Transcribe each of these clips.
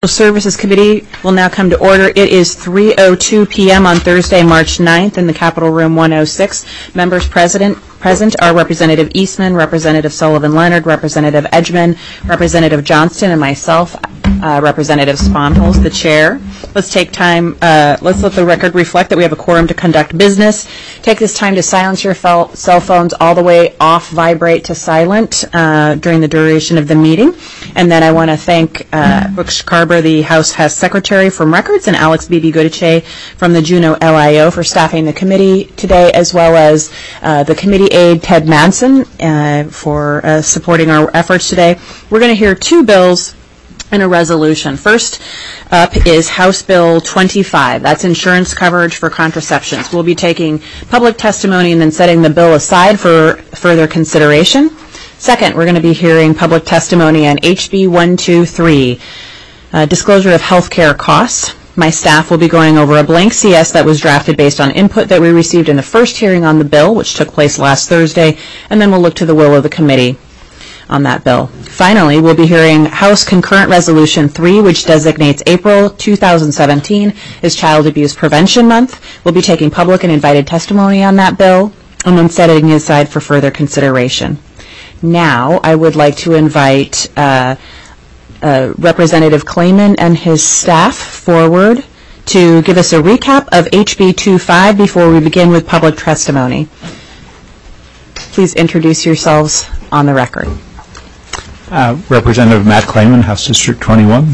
Services Committee will now come to order. It is 3:02 p.m. on Thursday, March 9th in the Capitol Room 106. Members present are Representative Eastman, Representative Sullivan-Leonard, Representative Edgman, Representative Johnston, and myself, Representative Sponholz, the chair. Let's take time, let's let the record reflect that we have a quorum to conduct business. Take this time to silence your cell phones all the way off vibrate to silent during the duration of the meeting. And then I want to thank Brooke Carber, the House Secretary from Records, and Alex Bibi-Gudice from the Juneau LIO for staffing the committee today, as well as the committee aide, Ted Manson, for supporting our efforts today. We're going to hear two bills and a resolution. First up is House Bill 25. That's insurance coverage for contraceptions. We'll be taking public testimony and then setting the bill aside for further consideration. Second, we're going to be hearing public testimony on HB 123, disclosure of health care costs. My staff will be going over a blank CS that was drafted based on input that we received in the first hearing on the bill, which took place last Thursday, and then we'll look to the will of the committee on that bill. Finally, we'll be hearing House Concurrent Resolution 3, which designates April 2017 as Child Abuse Prevention Month. We'll be taking public and invited testimony on that bill, and then setting it aside for further consideration. Now, I would like to invite Representative Clayman and his staff forward to give us a recap of HB 25 before we begin with public testimony. Please introduce yourselves on the record. Representative Matt Clayman, House District 21.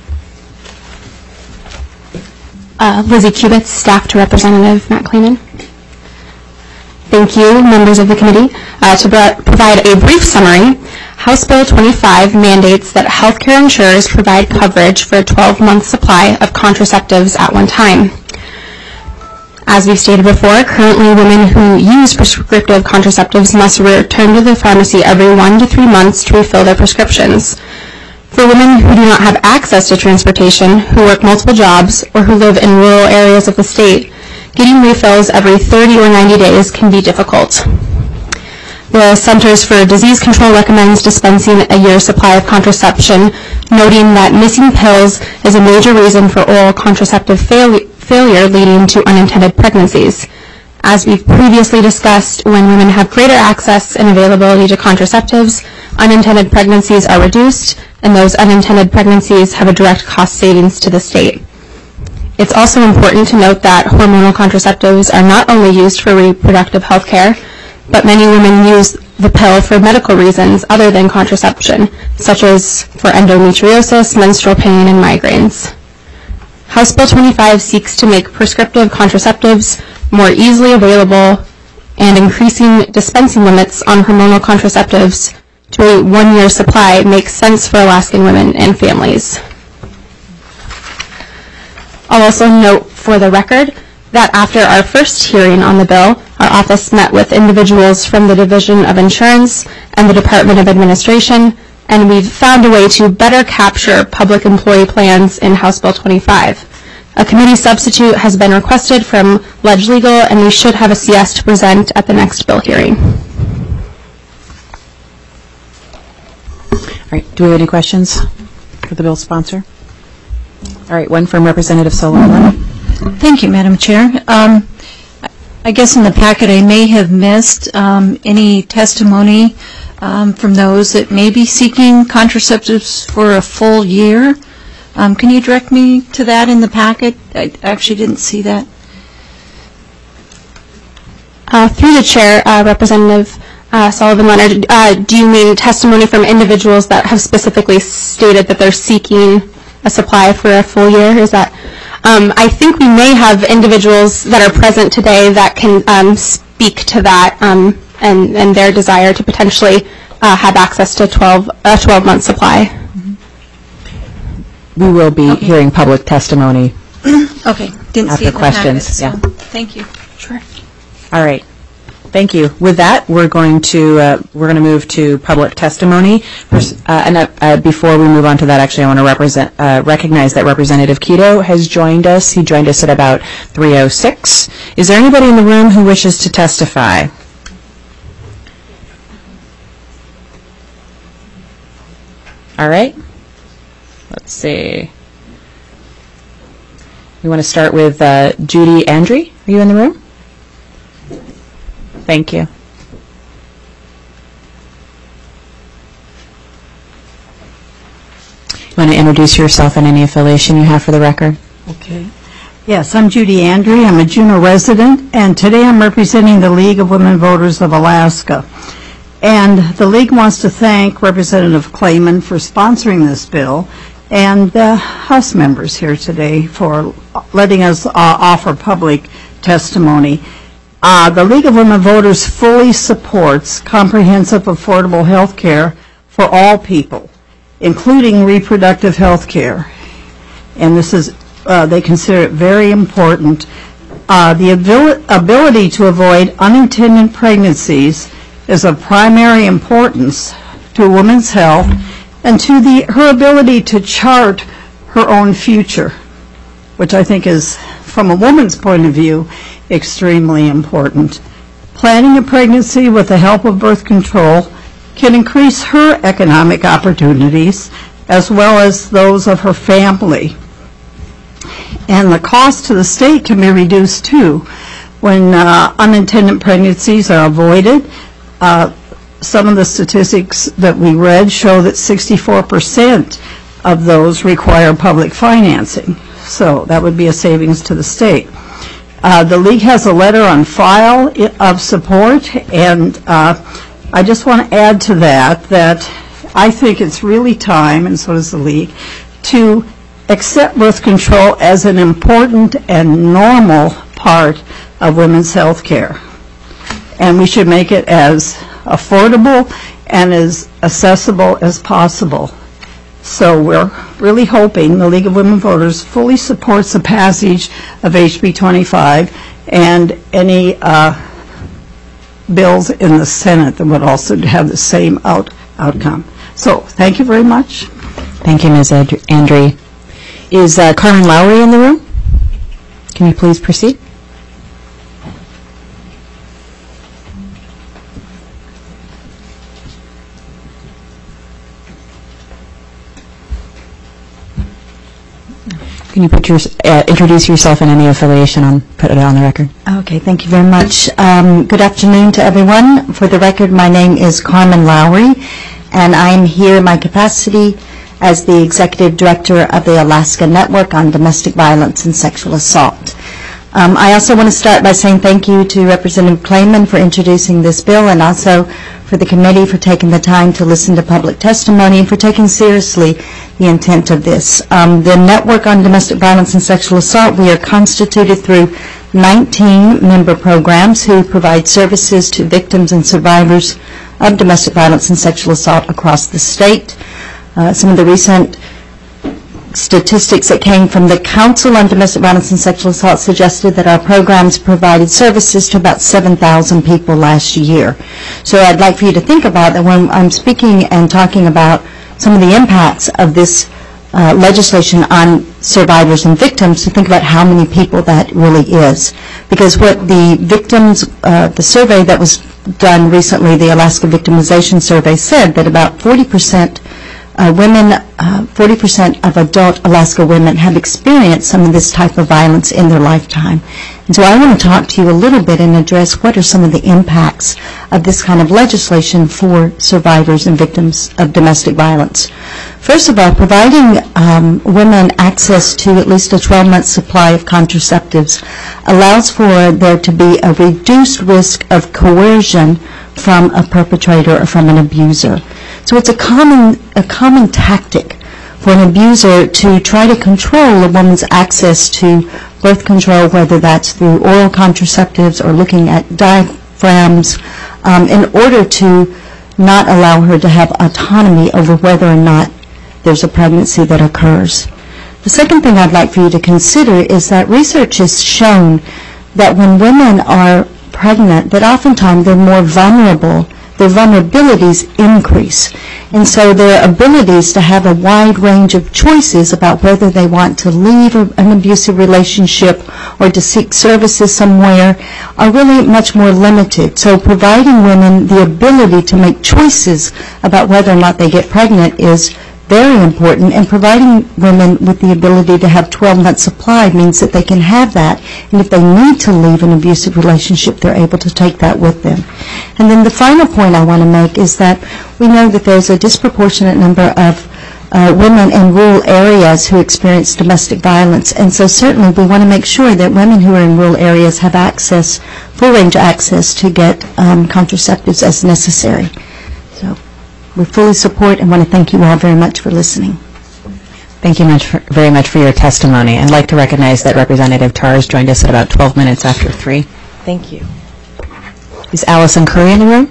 Lizzie Kubitz, staff to Representative Matt Clayman. Thank you, members of the committee. To provide a brief summary, House Bill 25 mandates that healthcare insurers provide coverage for a 12-month supply of contraceptives at one time. As we've stated before, currently women who use prescriptive contraceptives must return to the pharmacy every 1 to 3 months to refill their prescriptions. For women who do not have access to transportation, who work multiple jobs, or who live in rural areas of the state, getting refills every 30 or 90 days can be difficult. The Centers for Disease Control recommends dispensing a year's supply of contraception, noting that missing pills is a major reason for oral contraceptive failure leading to unintended pregnancies. As we've previously discussed, when women have greater access and availability to contraceptives, unintended pregnancies are reduced, and those unintended pregnancies have a direct cost savings to the state. It's also important to note that hormonal contraceptives are not only used for reproductive health care, but many women use the pill for medical reasons other than contraception, such as for endometriosis, menstrual pain, and migraines. House Bill 25 seeks to make prescriptive contraceptives more easily available and increasing dispensing limits on hormonal contraceptives to a 1-year supply makes sense for Alaskan women and families. I'll also note for the record that after our first hearing on the bill, our office met with individuals from the Division of Insurance and the Department of Administration, and we've found a way to better capture public employee plans in House Bill 25. A committee substitute has been requested from Ledge Legal, and we should have a CS to present at the next bill hearing. All right, do we have any questions for the bill sponsor? All right, one from Representative Sullivan. Thank you, Madam Chair. I guess in the packet I may have missed any testimony from those that may be seeking contraceptives for a full year. Can you direct me to that in the packet? I actually didn't see that. Through the chair, Representative Sullivan-Leonard, do you mean testimony from individuals that have specifically stated that they're seeking a supply for a full year? Is that? I think we may have individuals that are present today that can speak to that and their desire to potentially have access to a 12-month supply. We will be hearing public testimony. Okay, didn't see it in the questions. packet, so Yeah. thank you. Sure. All right. Thank you. With that, we're going to move to public testimony. Before we move on to that, actually, I want to recognize that Representative Keto has joined us. He joined us at about 3:06. Is there anybody in the room who wishes to testify? All right. Let's see. We want to start with Judy Andre. Are you in the room? Thank you. You want to introduce yourself and any affiliation you have for the record? Okay. Yes, I'm Judy Andre. I'm a Juneau resident, and today I'm representing the League of Women Voters of Alaska. And the League wants to thank Representative Clayman for sponsoring this bill and the House members here today for letting us offer public testimony. The League of Women Voters fully supports comprehensive, affordable health care for all people, including reproductive health care. And this is, they consider it very important. The ability to avoid unintended pregnancies is of primary importance to a woman's health and to her ability to chart her own future, which I think is, from a woman's point of view, extremely important. Planning a pregnancy with the help of birth control can increase her economic opportunities as well as those of her family. And the cost to the state can be reduced too when unintended pregnancies are avoided. Some of the statistics that we read show that 64% of those require public financing. So that would be a savings to the state. The League has a letter on file of support, and I just want to add to that I think it's really time, and so does the League, to accept birth control as an important and normal part of women's health care. And we should make it as affordable and as accessible as possible. So we're really hoping the League of Women Voters fully supports the passage of HB 25 and any bills in the Senate that would also have the same outcome. So thank you very much. Thank you, Ms. Andre. Is Carmen Lowry in the room? Can you please proceed? Can you introduce yourself and any affiliation and put it on the record? Okay, thank you very much. Good afternoon to everyone. For the record, my name is Carmen Lowry, and I'm here in my capacity as the Executive Director of the Alaska Network on Domestic Violence and Sexual Assault. I also want to start by saying thank you to Representative Clayman for introducing this bill, and also for the committee for taking the time to listen to public testimony and for taking seriously the intent of this. The Network on Domestic Violence and Sexual Assault, we are constituted through 19 member programs who provide services to victims and survivors of domestic violence and sexual assault across the state. Some of the recent statistics that came from the Council on Domestic Violence and Sexual Assault suggested that our programs provided services to about 7,000 people last year. So I'd like for you to think about that when I'm speaking and talking about some of the impacts of this legislation on survivors and victims, to think about how many people that really is. Because what the victims, the survey that was done recently, the Alaska Victimization Survey, said that about 40% women, 40% of adult Alaska women have experienced some of this type of violence in their lifetime. And so I want to talk to you a little bit and address what are some of the impacts of this kind of legislation for survivors and victims of domestic violence. First of all, providing women access to at least a 12-month supply of contraceptives allows for there to be a reduced risk of coercion from a perpetrator or from an abuser. So it's a common tactic for an abuser to try to control a woman's access to birth control, whether that's through oral contraceptives or looking at diaphragms, in order to not allow her to have autonomy over whether or not there's a pregnancy that occurs. The second thing I'd like for you to consider is that research has shown that when women are pregnant, that oftentimes they're more vulnerable. Their vulnerabilities increase. And so their abilities to have a wide range of choices about whether they want to leave an abusive relationship or to seek services somewhere are really much more limited. So providing women the ability to make choices about whether or not they get pregnant is very important, and providing women with the ability to have 12-month supply means that they can have that, and if they need to leave an abusive relationship, they're able to take that with them. And then the final point I want to make is that we know that there's a disproportionate number of women in rural areas who experience domestic violence, and so certainly we want to make sure that women who are in rural areas have access, full range access to get contraceptives as necessary. So we fully support and want to thank you all very much for listening. Thank you very much for your testimony. I'd like to recognize that Representative Tars joined us at about 12 minutes after 3. Thank you. Is Allison Curry in the room?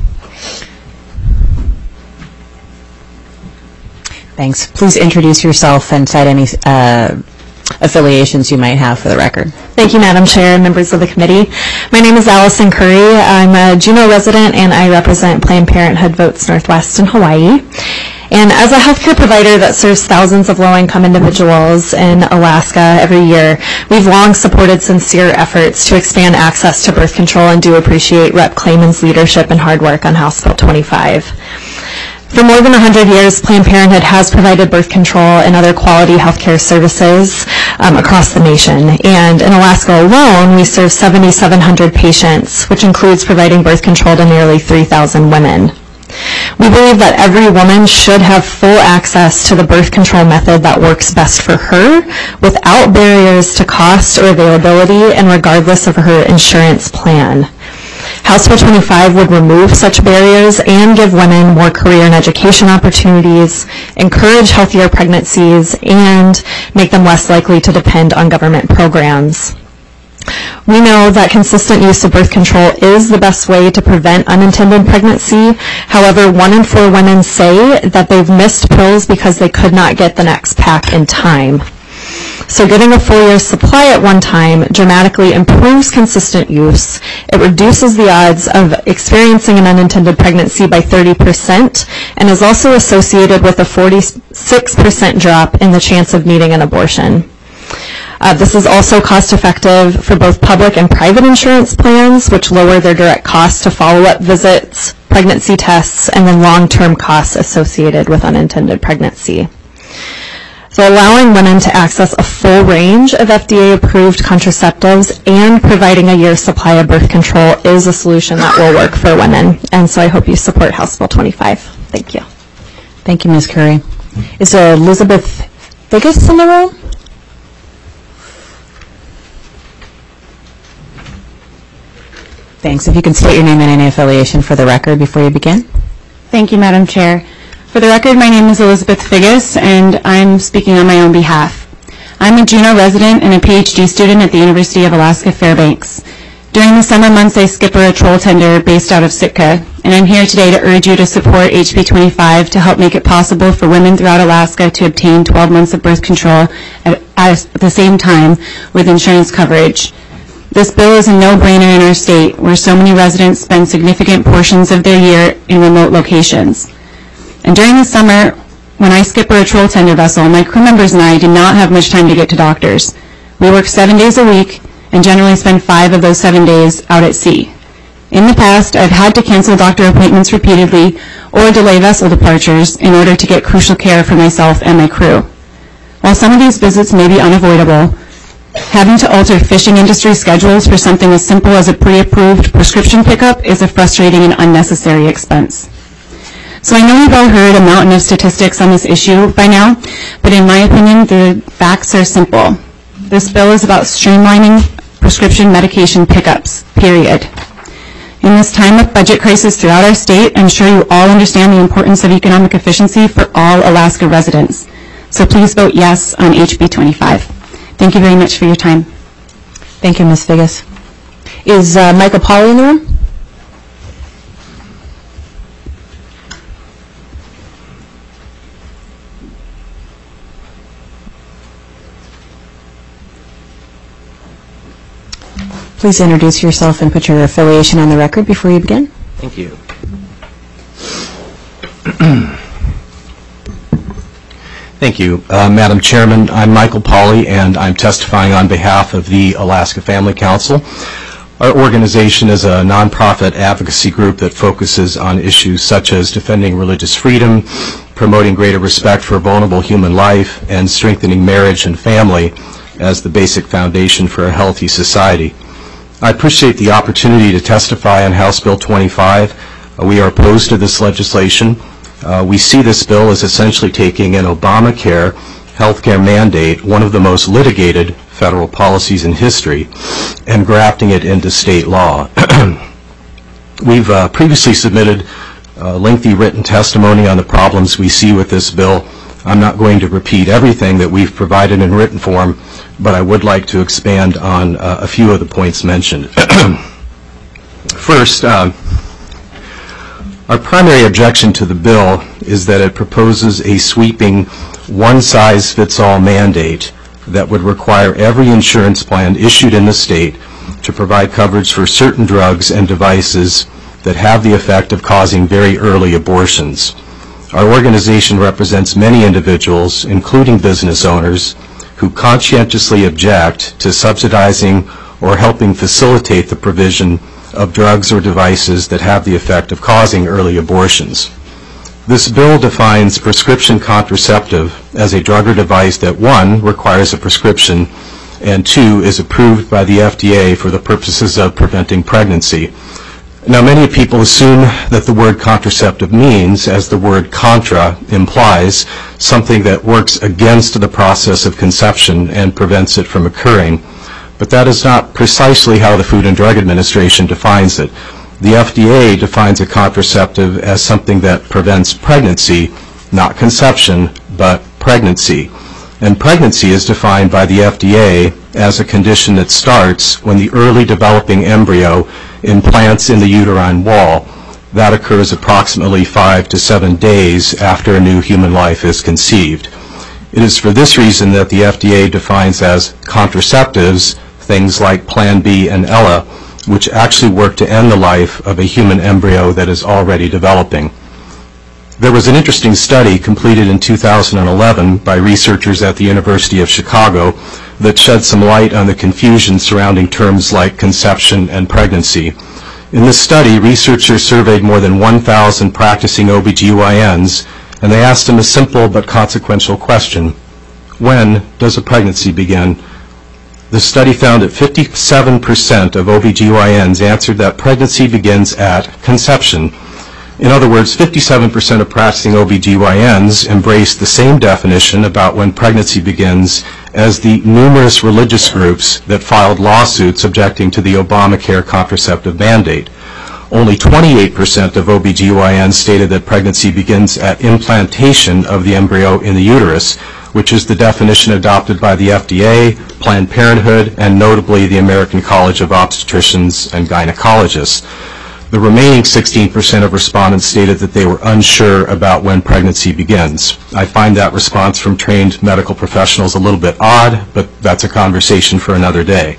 Thanks. Please introduce yourself and cite any affiliations you might have for the record. Thank you, Madam Chair and members of the committee. My name is Allison Curry. I'm a Juneau resident, and I represent Planned Parenthood Votes Northwest in Hawaii. And as a healthcare provider that serves thousands of low-income individuals in Alaska every year, we've long supported sincere efforts to expand access to birth control and do appreciate Rep. Clayman's leadership and hard work on House Bill 25. For more than 100 years, Planned Parenthood has provided birth control and other quality healthcare services across the nation. And in Alaska alone, we serve 7,700 patients, which includes providing birth control to nearly 3,000 women. We believe that every woman should have full access to the birth control method that works best for her without barriers to cost or availability and regardless of her insurance plan. House Bill 25 would remove such barriers and give women more career and education opportunities, encourage healthier pregnancies, and make them less likely to depend on government programs. We know that consistent use of birth control is the best way to prevent unintended pregnancy. However, 1 in 4 women say that they've missed pills because they could not get the next pack in time. So getting a full year's supply at one time dramatically improves consistent use. It reduces the odds of experiencing an unintended pregnancy by 30% and is also associated with a 46% drop in the chance of needing an abortion. This is also cost-effective for both public and private insurance plans, which lower their direct costs to follow-up visits, pregnancy tests, and then long-term costs associated with unintended pregnancy. So allowing women to access a full range of FDA-approved contraceptives and providing a year's supply of birth control is a solution that will work for women. And so I hope you support House Bill 25. Thank you. Thank you, Ms. Curry. Is Elizabeth Figgis in the room? Thanks. If you can state your name and any affiliation for the record before you begin. Thank you, Madam Chair. For the record, my name is Elizabeth Figgis, and I'm speaking on my own behalf. I'm a Juneau resident and a PhD student at the University of Alaska Fairbanks. During the summer months, I skipper a troll tender based out of Sitka, and I'm here today to urge you to support HB 25 to help make it possible for women throughout Alaska to obtain 12 months of birth control at the same time with insurance coverage. This bill is a no-brainer in our state, where so many residents spend significant portions of their year in remote locations. And during the summer, when I skipper a troll tender vessel, my crew members and I do not have much time to get to doctors. We work 7 days a week and generally spend 5 of those 7 days out at sea. In the past, I've had to cancel doctor appointments repeatedly or delay vessel departures in order to get crucial care for myself and my crew. While some of these visits may be unavoidable, having to alter fishing industry schedules for something as simple as a pre-approved prescription pickup is a frustrating and unnecessary expense. So I know we've all heard a mountain of statistics on this issue by now, but in my opinion, the facts are simple. This bill is about streamlining prescription medication pickups, period. In this time of budget crisis throughout our state, I'm sure you all understand the importance of economic efficiency for all Alaska residents. So please vote yes on HB 25. Thank you very much for your time. Thank you, Ms. Figgis. Is Michael Pauley in the room? Please introduce yourself and put your affiliation on the record before you begin. Thank you. Thank you. Madam Chairman, I'm Michael Pauley, and I'm testifying on behalf of the Alaska Family Council. Our organization is a nonprofit advocacy group that focuses on issues such as defending religious freedom, promoting greater respect for vulnerable human life, and strengthening marriage and family as the basic foundation for a healthy society. I appreciate the opportunity to testify on House Bill 25. We are opposed to this legislation. We see this bill as essentially taking an Obamacare healthcare mandate, one of the most litigated federal policies in history, and grafting it into state law. We've previously submitted lengthy written testimony on the problems we see with this bill. I'm not going to repeat everything that we've provided in written form, but I would like to expand on a few of the points mentioned. First, our primary objection to the bill is that it proposes a sweeping one-size-fits-all mandate that would require every insurance plan issued in the state to provide coverage for certain drugs and devices that have the effect of causing very early abortions. Our organization represents many individuals, including business owners, who conscientiously object to subsidizing or helping facilitate the provision of drugs or devices that have the effect of causing early abortions. This bill defines prescription contraceptive as a drug or device that, 1, requires a prescription, and 2, is approved by the FDA for the purposes of preventing pregnancy. Now, many people assume that the word contraceptive means, as the word contra implies, something that works against the process of conception and prevents it from occurring. But that is not precisely how the Food and Drug Administration defines it. The FDA defines a contraceptive as something that prevents pregnancy, not conception, but pregnancy. And pregnancy is defined by the FDA as a condition that starts when the early developing embryo implants in the uterine wall. That occurs approximately 5 to 7 days after a new human life is conceived. It is for this reason that the FDA defines as contraceptives things like Plan B and Ella, which actually work to end the life of a human embryo that is already developing. There was an interesting study completed in 2011 by researchers at the University of Chicago that shed some light on the confusion surrounding terms like conception and pregnancy. In this study, researchers surveyed more than 1,000 practicing OBGYNs, and they asked them a simple but consequential question: when does a pregnancy begin? The study found that 57% of OBGYNs answered that pregnancy begins at conception. In other words, 57% of practicing OBGYNs embraced the same definition about when pregnancy begins as the numerous religious groups that filed lawsuits objecting to the Obamacare contraceptive mandate. Only 28% of OBGYNs stated that pregnancy begins at implantation of the embryo in the uterus, which is the definition adopted by the FDA, Planned Parenthood, and notably the American College of Obstetricians and Gynecologists. The remaining 16% of respondents stated that they were unsure about when pregnancy begins. I find that response from trained medical professionals a little bit odd, but that's a conversation for another day.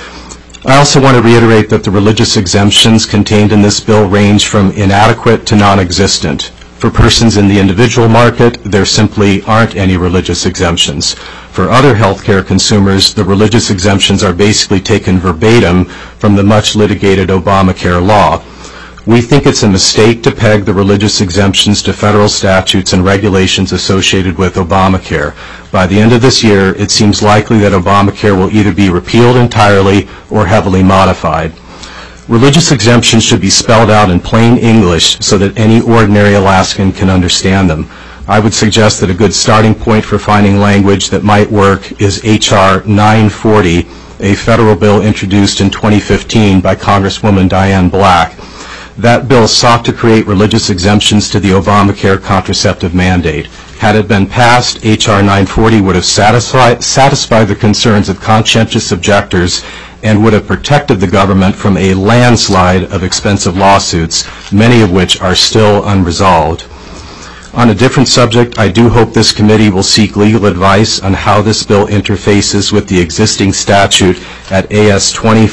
I also want to reiterate that the religious exemptions contained in this bill range from inadequate to non-existent. For persons in the individual market, there simply aren't any religious exemptions. For other healthcare consumers, the religious exemptions are basically taken verbatim from the much litigated Obamacare law. We think it's a mistake to peg the religious exemptions to federal statutes and regulations associated with Obamacare. By the end of this year, it seems likely that Obamacare will either be repealed entirely or heavily modified. Religious exemptions should be spelled out in plain English so that any ordinary Alaskan can understand them. I would suggest that a good starting point for finding language that might work is H.R. 940, a federal bill introduced in 2015 by Congresswoman Diane Black. That bill sought to create religious exemptions to the Obamacare contraceptive mandate. Had it been passed, H.R. 940 would have satisfied the concerns of conscientious objectors and would have protected the government from a landslide of expensive lawsuits, many of which are still unresolved. On a different subject, I do hope this committee will seek legal advice on how this bill interfaces with the existing statute at AS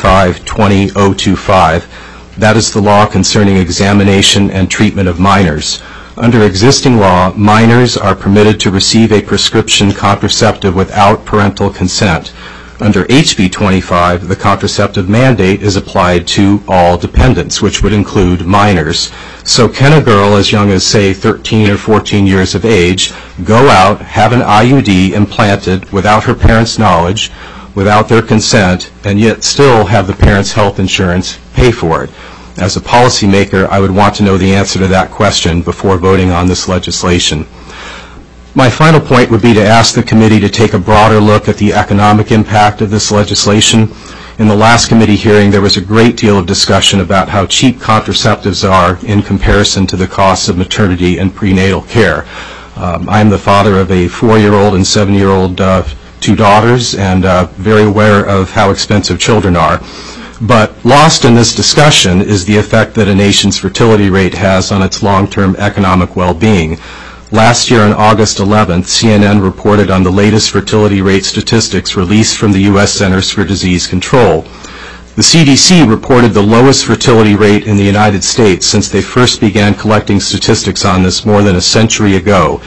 25-20025. That is the law concerning examination and treatment of minors. Under existing law, minors are permitted to receive a prescription contraceptive without parental consent. Under HB 25, the contraceptive mandate is applied to all dependents, which would include minors. So can a girl as young as, say, 13 or 14 years of age go out, have an IUD implanted without her parents' knowledge, without their consent, and yet still have the parents' health insurance pay for it? As a policymaker, I would want to know the answer to that question before voting on this legislation. My final point would be to ask the committee to take a broader look at the economic impact of this legislation. In the last committee hearing, there was a great deal of discussion about how cheap contraceptives are in comparison to the costs of maternity and prenatal care. I'm the father of a 4-year-old and 7-year-old two daughters, and very aware of how expensive children are. But lost in this discussion is the effect that a nation's fertility rate has on its long-term economic well-being. Last year on August 11th, CNN reported on the latest fertility rate statistics released from the U.S. Centers for Disease Control. The CDC reported the lowest fertility rate in the United States since they first began collecting statistics on this more than a century ago,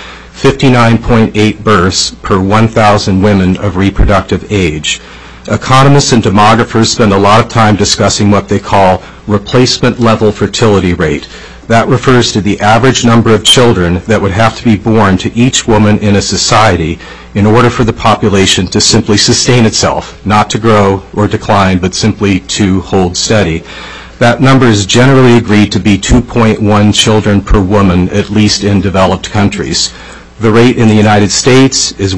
59.8 births per 1,000 women of reproductive age. Economists and demographers spend a lot of time discussing what they call replacement level fertility rate. That refers to the average number of children that would have to be born to each woman in a society in order for the population to simply sustain itself, not to grow or decline, but simply to hold steady. That number is generally agreed to be 2.1 children per woman, at least in developed countries. The rate in the United States is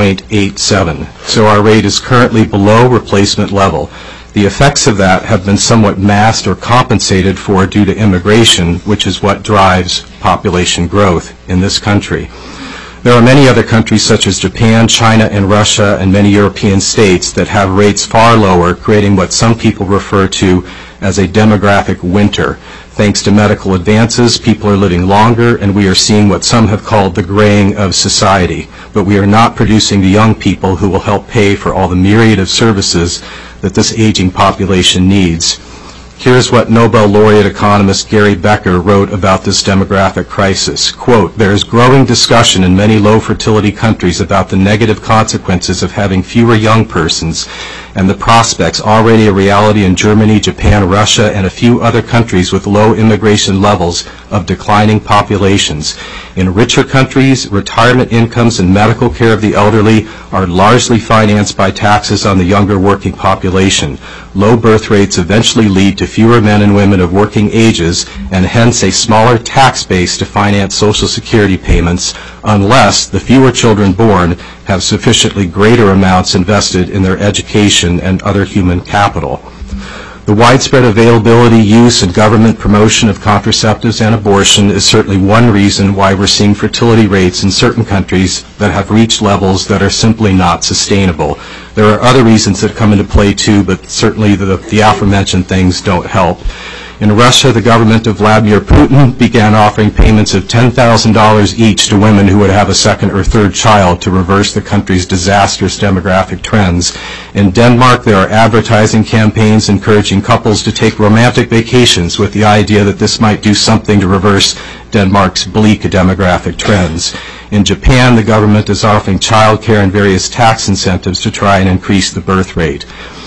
1.87, so our rate is currently below replacement level. The effects of that have been somewhat masked or compensated for due to immigration, which is what drives population growth in this country. There are many other countries such as Japan, China, and Russia, and many European states that have rates far lower, creating what some people refer to as a demographic winter. Thanks to medical advances, people are living longer, and we are seeing what some have called the graying of society. But we are not producing the young people who will help pay for all the myriad of services that this aging population needs. Here's what Nobel laureate economist Gary Becker wrote about this demographic crisis. Quote, "There is growing discussion in many low fertility countries about the negative consequences of having fewer young persons and the prospects already a reality in Germany, Japan, Russia, and a few other countries with low immigration levels of declining populations. In richer countries, retirement incomes and medical care of the elderly are largely financed by taxes on the younger working population. Low birth rates eventually lead to fewer men and women of working ages and hence a smaller tax base to finance Social Security payments unless the fewer children born have sufficiently greater amounts invested in their education and other human capital." The widespread availability, use, and government promotion of contraceptives and abortion is certainly one reason why we're seeing fertility rates in certain countries that have reached levels that are simply not sustainable. There are other reasons that come into play too, but certainly the aforementioned things don't help. In Russia, the government of Vladimir Putin began offering payments of $10,000 each to women who would have a second or third child to reverse the country's disastrous demographic trends. In Denmark, there are advertising campaigns encouraging couples to take romantic vacations with the idea that this might do something to reverse Denmark's bleak demographic trends. In Japan, the government is offering child care and various tax incentives to try and increase the birth rate.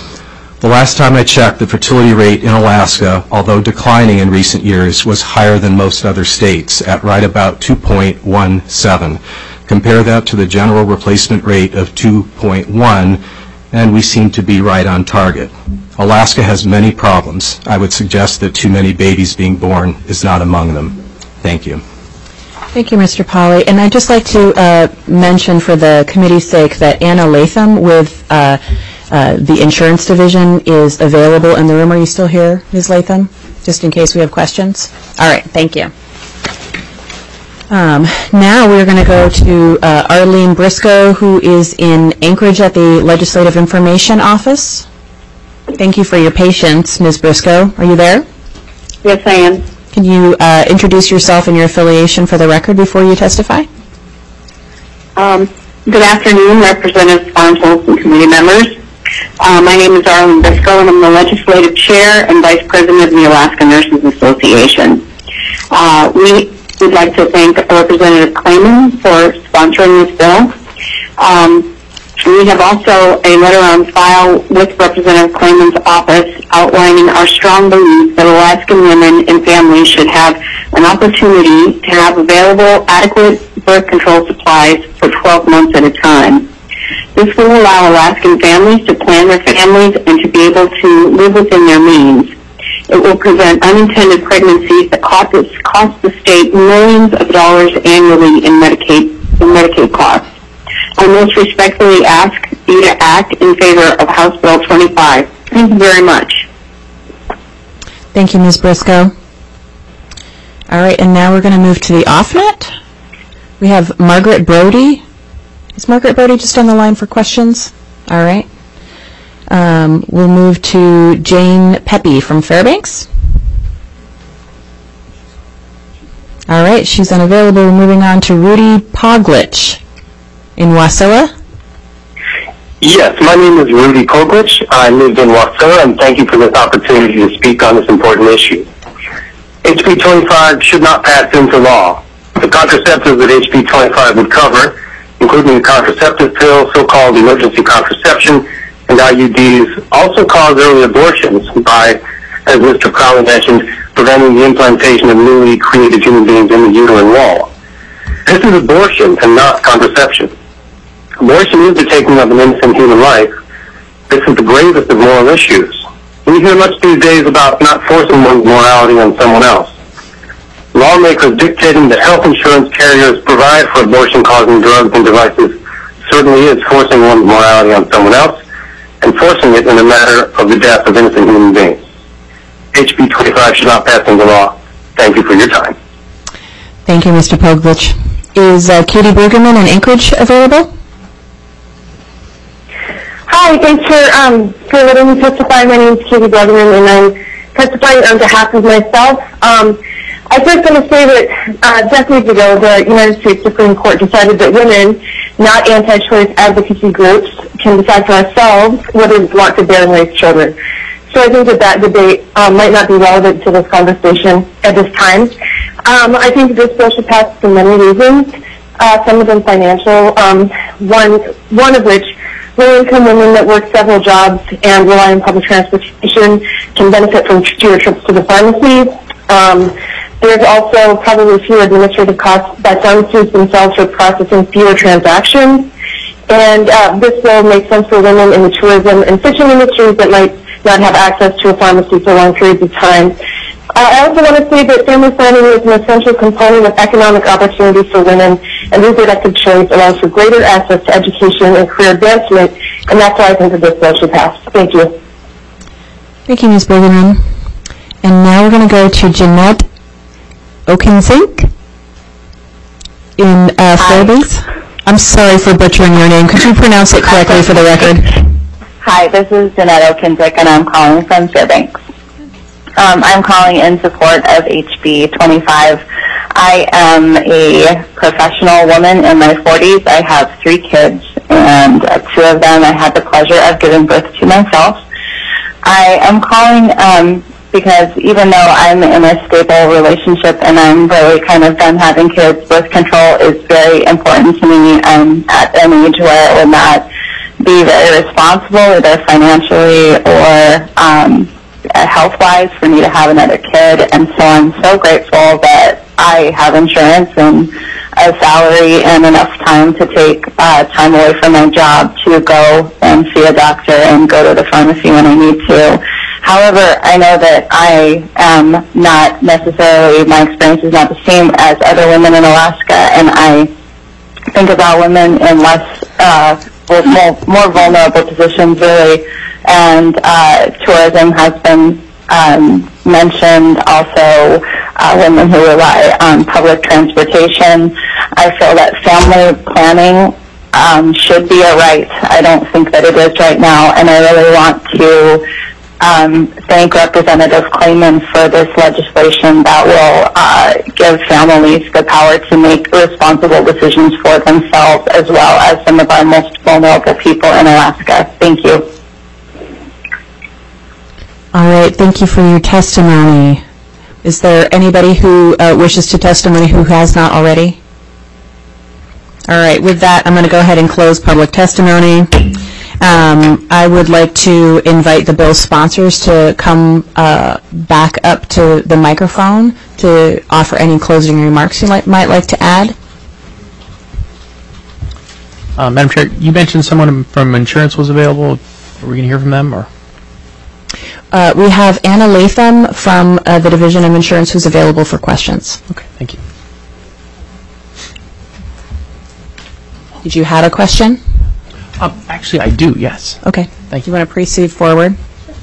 The last time I checked, the fertility rate in Alaska, although declining in recent years, was higher than most other states at right about 2.17. Compare that to the general replacement rate of 2.1, and we seem to be right on target. Alaska has many problems. I would suggest that too many babies being born is not among them. Thank you. Thank you, Mr. Pauly. And I'd just like to mention for the committee's sake that Anna Latham with the Insurance Division is available in the room. Are you still here, Ms. Latham? Just in case we have questions. All right, thank you. Now we're going to go to Arlene Briscoe, who is in Anchorage at the Legislative Information Office. Thank you for your patience, Ms. Briscoe. Are you there? Yes, I am. Can you introduce yourself and your affiliation for the record before you testify? Good afternoon, Representative Farnsworth and committee members. My name is Arlene Briscoe, and I'm the Legislative Chair and Vice President of the Alaska Nurses Association. We would like to thank Representative Clayman for sponsoring this bill. We have also a letter on file with Representative Clayman's office outlining our strong belief that Alaskan women and families should have an opportunity to have available adequate birth control supplies for 12 months at a time. This will allow Alaskan families to plan their families and to be able to live within their means. It will prevent unintended pregnancies that cost the state millions of dollars annually in Medicaid costs. I most respectfully ask you to act in favor of House Bill 25. Thank you very much. Thank you, Ms. Briscoe. All right, and now we're going to move to the off-net. We have Margaret Brody. Is Margaret Brody just on the line for questions? All right. We'll move to Jane Pepe from Fairbanks. All right, she's unavailable. Moving on to Rudy Poglich in Wasilla. Yes, my name is Rudy Poglich. I live in Wasilla, and thank you for this opportunity to speak on this important issue. HB 25 should not pass into law. The contraceptives that HB 25 would cover, including the contraceptive pill, so-called emergency contraception, and IUDs, also cause early abortions by, as Mr. Crowley mentioned, preventing the implantation of newly created human beings in the uterine wall. This is abortion and not contraception. Abortion is the taking of an innocent human life. This is the gravest of moral issues. We hear much these days about not forcing one's morality on someone else. Lawmakers dictating that health insurance carriers provide for abortion-causing drugs and devices certainly is forcing one's morality on someone else and forcing it in a matter of the death of innocent human beings. HB 25 should not pass into law. Thank you for your time. Thank you, Mr. Poglich. Is Katie Brueggemann in Anchorage available? Hi, thanks for letting me testify. My name is Katie Brueggemann, and I'm testifying on behalf of myself. I first want to say that decades ago, the United States Supreme Court decided that women, not anti-choice advocacy groups, can decide for ourselves whether we want to bear and raise children. So I think that debate might not be relevant to this conversation at this time. I think this bill should pass for many reasons, some of them financial, one of which low-income women that work several jobs and rely on public transportation can benefit from fewer trips to the pharmacy. There's also probably fewer administrative costs by pharmacies themselves for processing fewer transactions. And this will make sense for women in the tourism and fishing industries that might not have access to a pharmacy for long periods of time. I also want to say that family planning is an essential component of economic opportunity for women, and reproductive choice allows for greater access to education and career advancement, and that's why I think that this bill should pass. Thank you. Thank you, Ms. Brueggemann. And now we're going to go to Jeanette Okinsink in Fairbanks. I'm sorry for butchering your name. Could you pronounce it correctly for the record? Hi, this is Jeanette Okinsink, and I'm calling from Fairbanks. I'm calling in support of HB 25. I am a professional woman in my 40s. I have 3 kids, and 2 of them I had the pleasure of giving birth to myself. I am calling because even though I'm in a stable relationship and I'm really kind of done having kids, birth control is very important to me. I'm at an age where it will not be very responsible, either financially or health-wise, for me to have another kid. And so I'm so grateful that I have insurance and a salary and enough time to take time away from my job to go and see a doctor and go to the pharmacy when I need to. However, I know that I am not necessarily, my experience is not the same as other women in Alaska, and I think about women in less, more vulnerable positions, really. And tourism has been mentioned, also women who rely on public transportation. I feel that family planning should be a right. I don't think that it is right now, and I really want to thank Representative Clayman for this legislation that will give families the power to make responsible decisions for themselves, as well as some of our most vulnerable people in Alaska. Thank you. All right, thank you for your testimony. Is there anybody who wishes to testimony who has not already? All right, with that, I'm going to go ahead and close public testimony. I would like to invite the bill sponsors to come back up to the microphone to offer any closing remarks you might like to add. Madam Chair, you mentioned someone from insurance was available. Are we going to hear from them? Or? We have Anna Latham from the Division of Insurance who's available for questions. Okay, thank you. Did you have a question? Actually, I do, yes. Okay. Thank you. You want to proceed forward?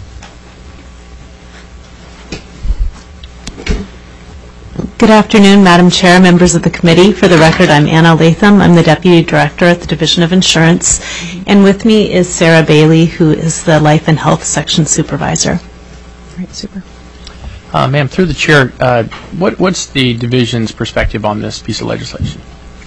Good afternoon, Madam Chair, members of the committee. For the record, I'm Anna Latham. I'm the Deputy Director at the Division of Insurance. And with me is Sarah Bailey, who is the Life and Health Section Supervisor. All right, super. Ma'am, through the chair, what's the division's perspective on this piece of legislation?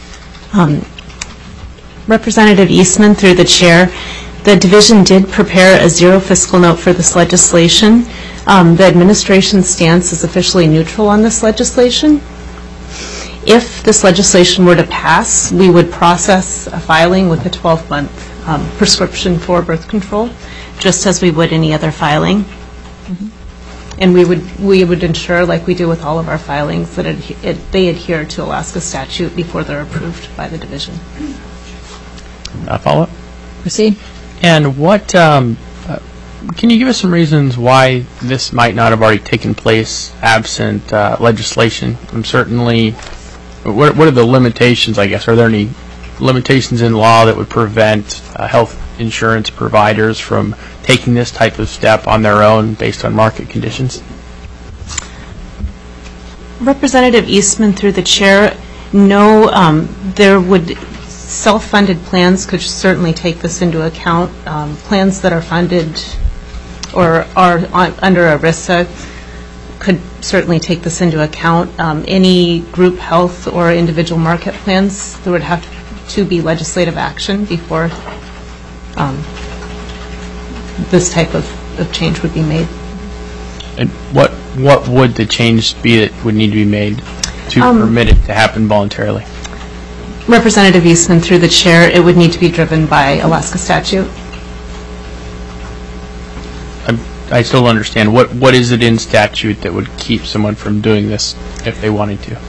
Representative Eastman, through the chair, the division did prepare a zero fiscal note for this legislation. The administration's stance is officially neutral on this legislation. If this legislation were to pass, we would process a filing with a 12-month prescription for birth control, just as we would any other filing. And we would ensure, like we do with all of our filings, that they adhere to Alaska statute before they're approved by the division. Follow-up? Proceed. And what, can you give us some reasons why this might not have already taken place absent legislation? And certainly, what are the limitations, I guess? Are there any limitations in law that would prevent health insurance providers from taking this type of step on their own based on market conditions? Representative Eastman, through the chair, no, there would self-funded plans could certainly take this into account. Plans that are funded or are under ERISA could certainly take this into account. Any group health or individual market plans, there would have to be legislative action before this type of change would be made. And what would the change be that would need to be made to permit it to happen voluntarily? Representative Eastman, through the chair, it would need to be driven by Alaska statute. I still don't understand. What is it in statute that would keep someone from doing this if they wanted to?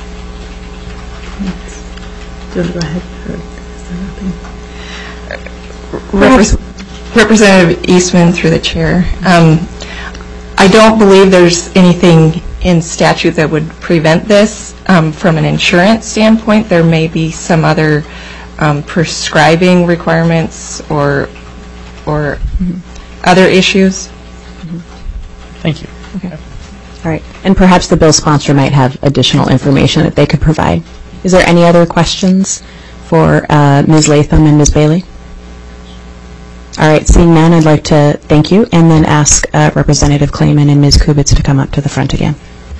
Do you want to go ahead? Representative Eastman, through the chair. I don't believe there's anything in statute that would prevent this. From an insurance standpoint, there may be some other prescribing requirements or other issues. Thank you. Okay. All right. And perhaps the bill sponsor might have additional information that they could provide. Is there any other questions for Ms. Latham and Ms. Bailey? All right. Seeing none, I'd like to thank you and then ask Representative Clayman and Ms. Kubitz to come up to the front again.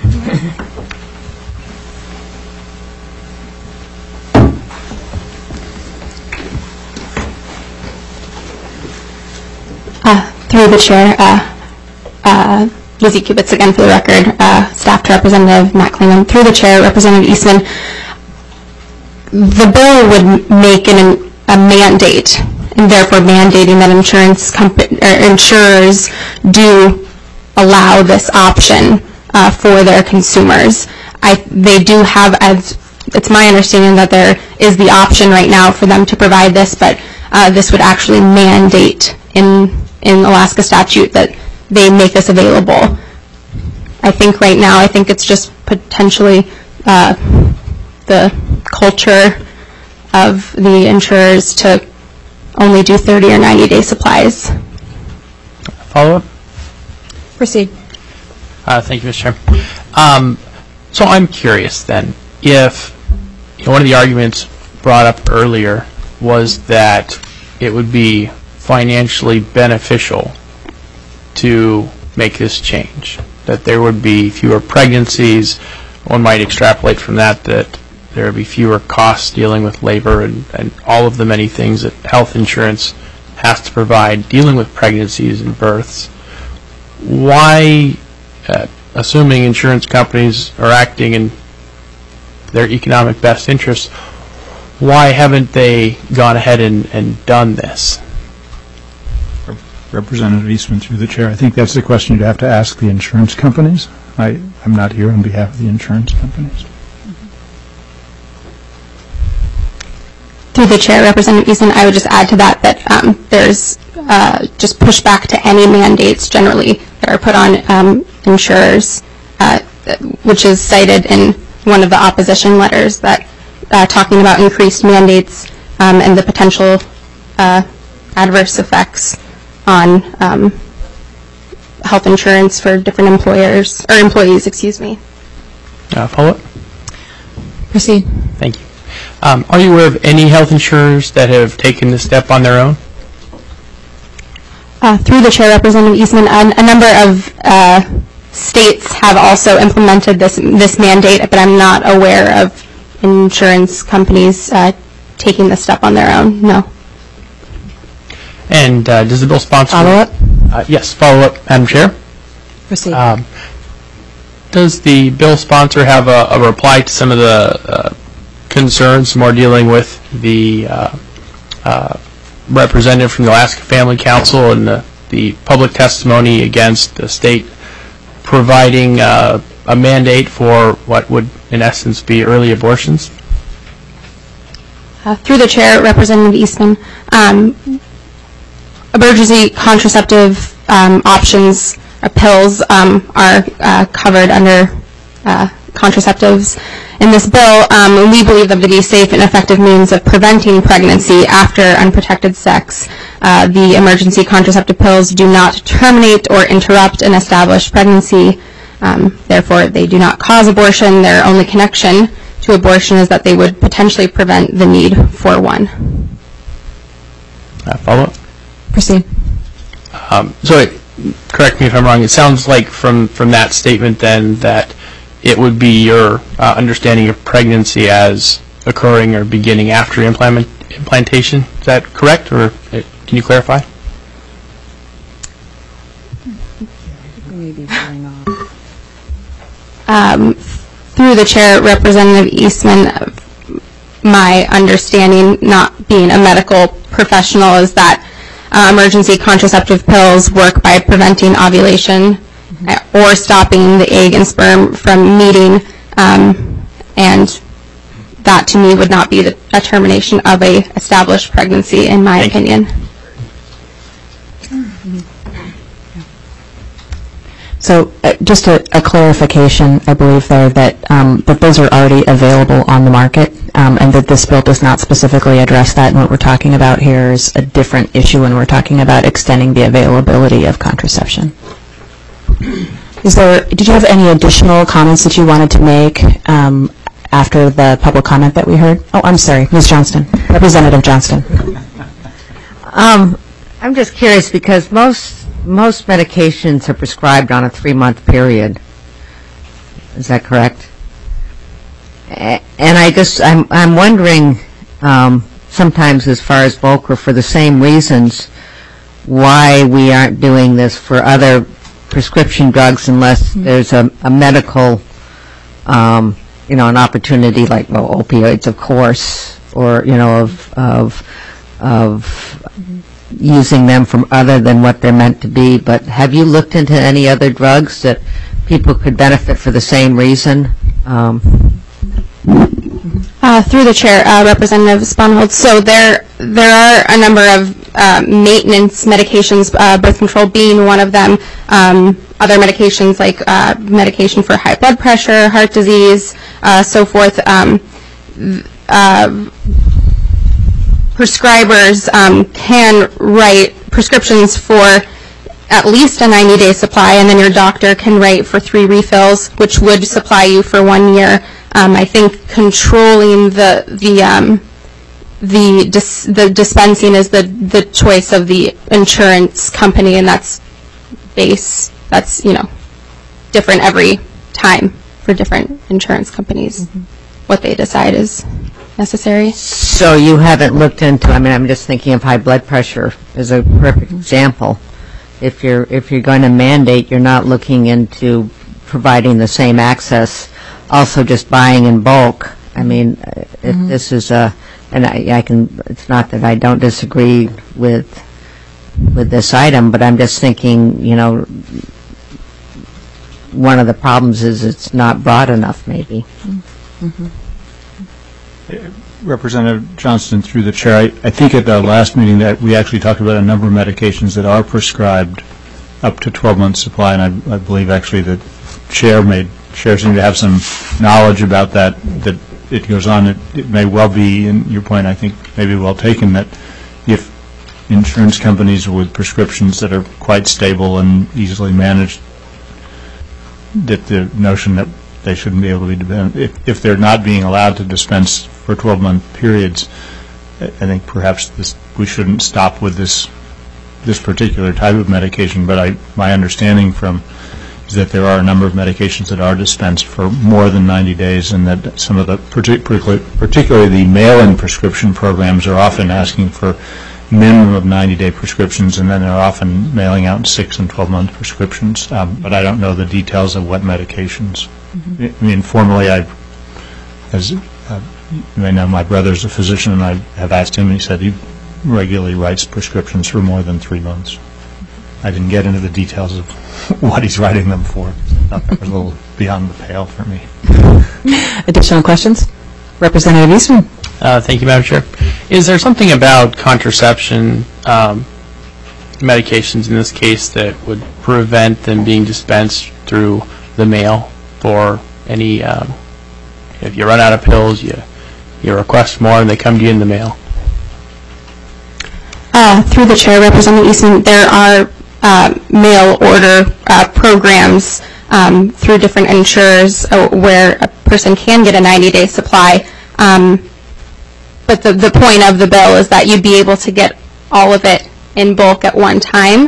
Through the chair, Lizzie Kubitz again for the record, staff to Representative Matt Clayman. Through the chair, Representative Eastman, the bill would make a mandate, and therefore mandating that insurers do allow this option for their consumers. They do have, as it's my understanding that there is the option right now for them to provide this, but this would actually mandate in Alaska statute that they make this available. I think right now, it's just potentially the culture of the insurers to only do 30 or 90-day supplies. Follow-up? Proceed. Thank you, Mr. Chair. So I'm curious then, if one of the arguments brought up earlier was that it would be financially beneficial to make this change, that there would be fewer pregnancies, one might extrapolate from that there would be fewer costs dealing with labor and all of the many things that health insurance has to provide dealing with pregnancies and births. Why, assuming insurance companies are acting in their economic best interest, why haven't they gone ahead and done this? Representative Eastman, through the chair. I think that's the question you'd have to ask the insurance companies. I'm not here on behalf of the insurance companies. Through the chair, Representative Eastman, I would just add to that there's just pushback to any mandates generally that are put on insurers, which is cited in one of the opposition letters that talking about increased mandates and the potential adverse effects on health insurance for different employees, excuse me. Follow-up? Proceed. Thank you. Are you aware of any health insurers that have taken this step on their own? Through the chair, Representative Eastman, a number of states have also implemented this mandate, but I'm not aware of insurance companies taking this step on their own, no. And does the bill sponsor... Follow-up? Yes, follow-up, Madam Chair. Proceed. Does the bill sponsor have a reply to some of the concerns more dealing with the representative from the Alaska Family Council and the public testimony against the state providing a mandate for what would, in essence, be early abortions? Through the chair, Representative Eastman, emergency contraceptive options or pills are covered under contraceptives. In this bill, we believe them to be safe and effective means of preventing pregnancy after unprotected sex. The emergency contraceptive pills do not terminate or interrupt an established pregnancy. Therefore, they do not cause abortion. Their only connection to abortion is that they would potentially prevent the need for one. Follow-up? Proceed. So, correct me if I'm wrong, it sounds like from that statement then that it would be your understanding of pregnancy as occurring or beginning after implantation. Is that correct, or can you clarify? Through the chair, Representative Eastman, my understanding, not being a medical professional, is that emergency contraceptive pills work by preventing ovulation or stopping the egg and sperm from meeting, and that to me would not be a termination of a established pregnancy, in my opinion. So just a clarification, I believe there, that those are already available on the market, and that this bill does not specifically address that, and what we're talking about here is a different issue when we're talking about extending the availability of contraception. Did you have any additional comments that you wanted to make after the public comment that we heard? Oh, I'm sorry, Ms. Johnston, Representative Johnston. I'm just curious because most medications are prescribed on a 3-month period. Is that correct? And I'm wondering sometimes as far as Volcker, for the same reasons, why we aren't doing this for other prescription drugs unless there's a medical, an opportunity like, well, opioids, of course, or, of using them from other than what they're meant to be. But have you looked into any other drugs that people could benefit for the same reason? Through the chair, Representative Sponholz, so there are a number of maintenance medications, birth control being one of them, other medications like medication for high blood pressure, heart disease, so forth. Prescribers can write prescriptions for at least a 90-day supply, and then your doctor can write for 3 refills, which would supply you for 1 year. I think controlling the dispensing is the choice of the insurance company, and that's different every time for different insurance companies. What they decide is necessary. So you haven't looked into, I'm just thinking of high blood pressure as a perfect example. If you're going to mandate, you're not looking into providing the same access, also just buying in bulk. If this is an and it's not that I don't disagree with this item, but I'm just thinking, one of the problems is it's not broad enough, maybe. Representative Johnston, through the chair, I think at the last meeting that we actually talked about a number of medications that are prescribed up to 12-month supply, and I believe actually the chair seemed to have some knowledge about that it goes on. It may well be, and your point I think may be well taken, that if insurance companies with prescriptions that are quite stable and easily managed, that the notion that they shouldn't be able to be dependent, if they're not being allowed to dispense for 12-month periods, I think perhaps we shouldn't stop with this particular type of medication. But my understanding is that there are a number of medications that are dispensed for more than 90 days, and that some of the, particularly the mail-in prescription programs, are often asking for minimum of 90-day prescriptions, and then they're often mailing out 6 and 12-month prescriptions. But I don't know the details of what medications. I mean, formally, as you may know, my brother's a physician, and I have asked him, and he said he regularly writes prescriptions for more than 3 months. I didn't get into the details of what he's writing them for. That was a little beyond the pale for me. Additional questions? Representative Eastman. Thank you, Madam Chair. Is there something about contraception medications in this case that would prevent them being dispensed through the mail for any, if you run out of pills, you request more and they come to you in the mail? Through the chair, Representative Eastman, there are mail order programs through different insurers where a person can get a 90-day supply. But the point of the bill is that you'd be able to get all of it in bulk at one time.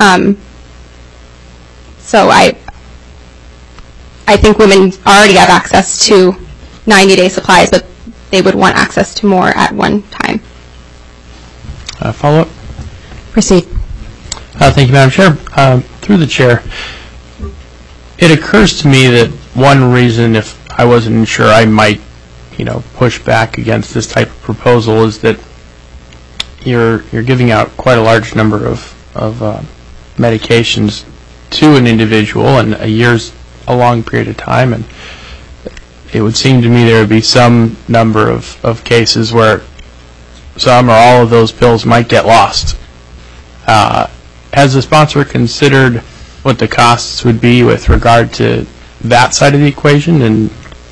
So I think women already have access to 90-day supplies, but they would want access to more at one time. Follow-up? Proceed. Thank you, Madam Chair. Through the chair, it occurs to me that one reason, if I wasn't sure, I might push back against this type of proposal is that you're giving out quite a large number of medications to an individual, and a year's a long period of time, and it would seem to me there would be some number of cases where some or all of those pills might get lost. Has the sponsor considered what the costs would be with regard to that side of the equation, and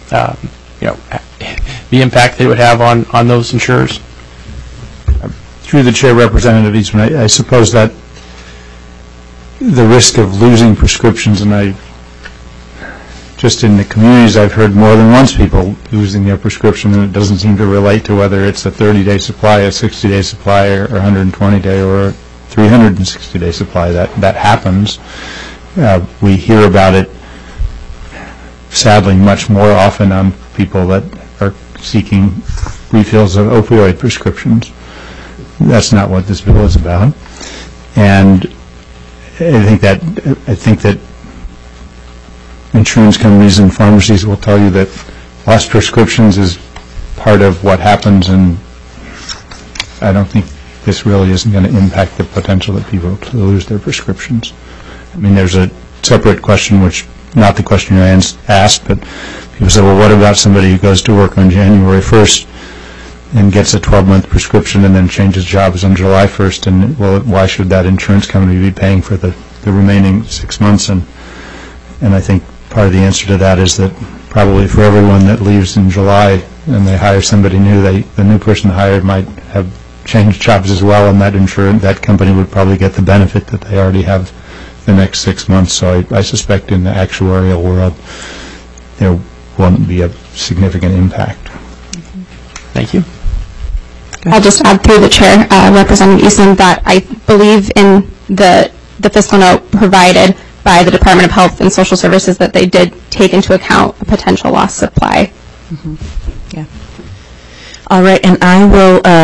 the impact they would have on those insurers? Through the chair, Representative Eastman, I suppose that the risk of losing prescriptions, and just in the communities I've heard more than once people losing their prescription, and it doesn't seem to relate to whether it's a 30-day supply, a 60-day supply, or 120-day, or a 360-day supply. That happens. We hear about it, sadly, much more often on people that are seeking refills of opioid prescriptions. That's not what this bill is about. And I think that insurance companies and pharmacies will tell you that lost prescriptions is part of what happens, and I don't think this really isn't going to impact the potential that people to lose their prescriptions. I mean, there's a separate question, which not the question you asked, but people say, well, what about somebody who goes to work on January 1st and gets a 12-month prescription and then changes jobs on July 1st, and well, why should that insurance company be paying for the remaining 6 months? And I think part of the answer to that is that probably for everyone that leaves in July and they hire somebody new, the new person hired might have changed jobs as well, and that company would probably get the benefit that they already have the next 6 months. So I suspect in the actuarial world there won't be a significant impact. Thank you. I'll just add through the chair, Representative Eastman, that I believe in the fiscal note provided by the Department of Health and Social Services that they did take into account a potential lost supply. Yeah. All right, and I will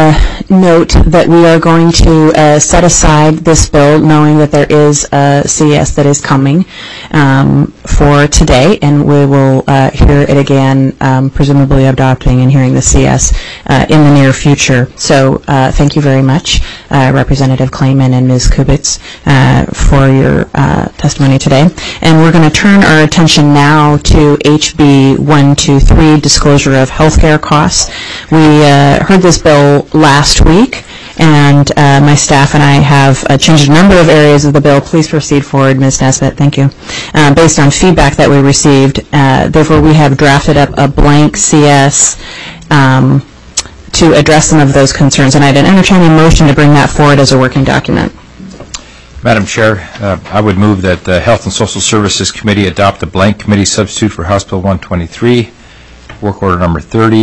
note that we are going to set aside this bill, knowing that there is a CES that is coming for today, and we will hear it again, presumably adopting and hearing the CS in the near future. So thank you very much, Representative Klayman and Ms. Kubitz, for your testimony today. And we're going to turn our attention now to HB 123, Disclosure of Healthcare Costs. We heard this bill last week, and my staff and I have changed a number of areas of the bill. Please proceed forward, Ms. Nesbitt. Thank you. Based on feedback that we received, therefore we have drafted up a blank CS to address some of those concerns, and I'd entertain a motion to bring that forward as a working document. Madam Chair, I would move that the Health and Social Services Committee adopt the blank committee substitute for House Bill 123, Work Order Number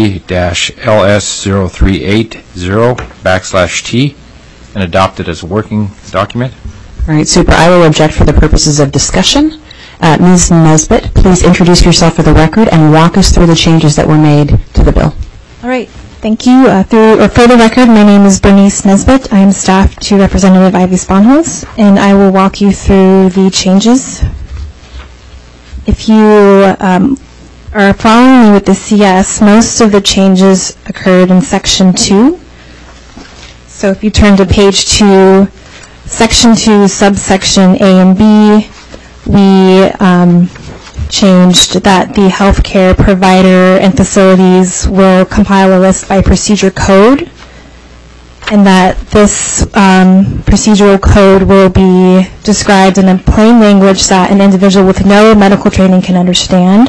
30-LS0380/T, and adopt it as a working document. All right, super. I will object for the purposes of discussion. Ms. Nesbitt, please introduce yourself for the record and walk us through the changes that were made to the bill. All right. Thank you. For the record, my name is Bernice Nesbitt. I am staff to Representative Ivy Sponholz, and I will walk you through the changes. If you are following me with the CS, most of the changes occurred in Section 2. So if you turn to page 2, Section 2, subsection A and B, we changed that the healthcare provider and facilities will compile a list by procedure code, and that this procedural code will be described in a plain language that an individual with no medical training can understand.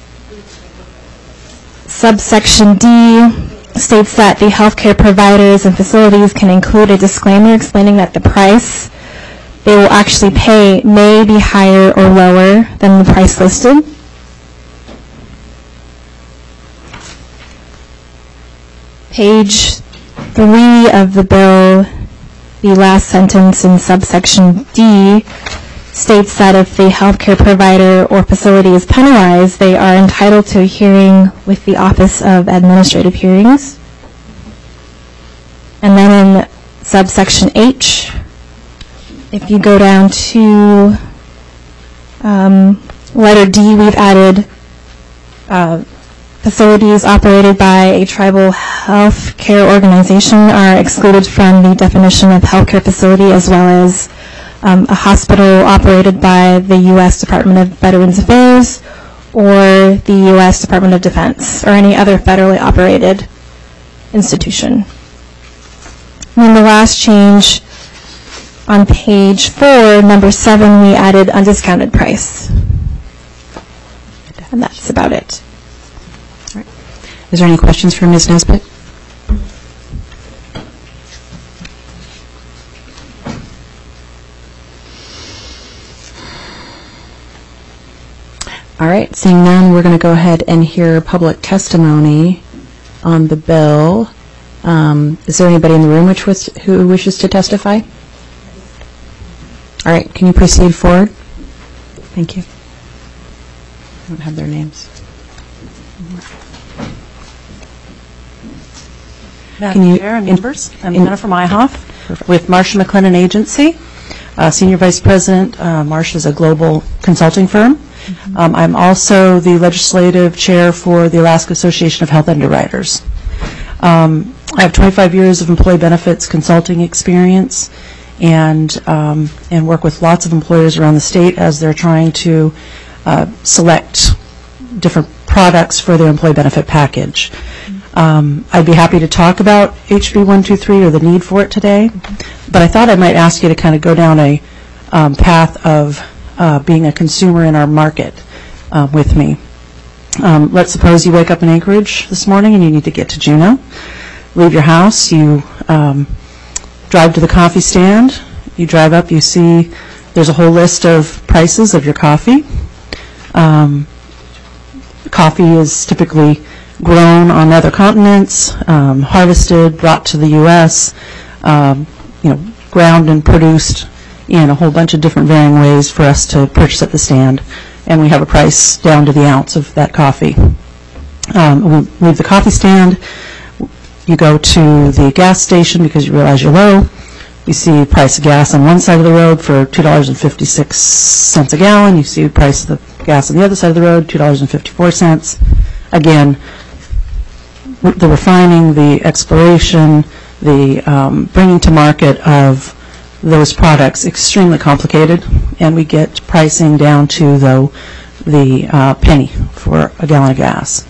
Subsection D states that the healthcare providers and facilities can include a disclaimer explaining that the price they will actually pay may be higher or lower than the price listed. Page 3 of the bill, the last sentence in subsection D, states that if the healthcare provider or facility is penalized, they are entitled to a hearing with the Office of Administrative Hearings. And then in subsection H, if you go down to letter D, we've added facilities operated by a tribal health care organization are excluded from the definition of healthcare facility, as well as a hospital operated by the U.S. Department of Veterans Affairs or the U.S. Department of Defense or any other federally operated institution. And then the last change on page 4, number 7, we added undiscounted price. And that's about it. All right. Is there any questions for Ms. Nesbitt? All right, seeing none, we're going to go ahead and hear public testimony on the bill. Is there anybody in the room who wishes to testify? All right, can you proceed forward? Thank you. I don't have their names. Madam Chair and members, I'm Jennifer Myhoff with Marsh & McLennan Agency. Senior Vice President. Marsh is a global consulting firm. I'm also the legislative chair for the Alaska Association of Health Underwriters. I have 25 years of employee benefits consulting experience and work with lots of employers around the state as they're trying to select different products for their employee benefit package. I'd be happy to talk about HB 123 or the need for it today, but I thought I might ask you to kind of go down a path of being a consumer in our market with me. Let's suppose you wake up in Anchorage this morning and you need to get to Juneau. Leave your house, you drive to the coffee stand, you drive up, you see there's a whole list of prices of your coffee. Coffee is typically grown on other continents, harvested, brought to the U.S., ground and produced in a whole bunch of different varying ways for us to purchase at the stand, and we have a price down to the ounce of that coffee. We leave the coffee stand, You go to the gas station because you realize you're low. You see the price of gas on one side of the road for $2.56 a gallon. You see the price of the gas on the other side of the road, $2.54. Again, the refining, the exploration, the bringing to market of those products, extremely complicated, and we get pricing down to the penny for a gallon of gas.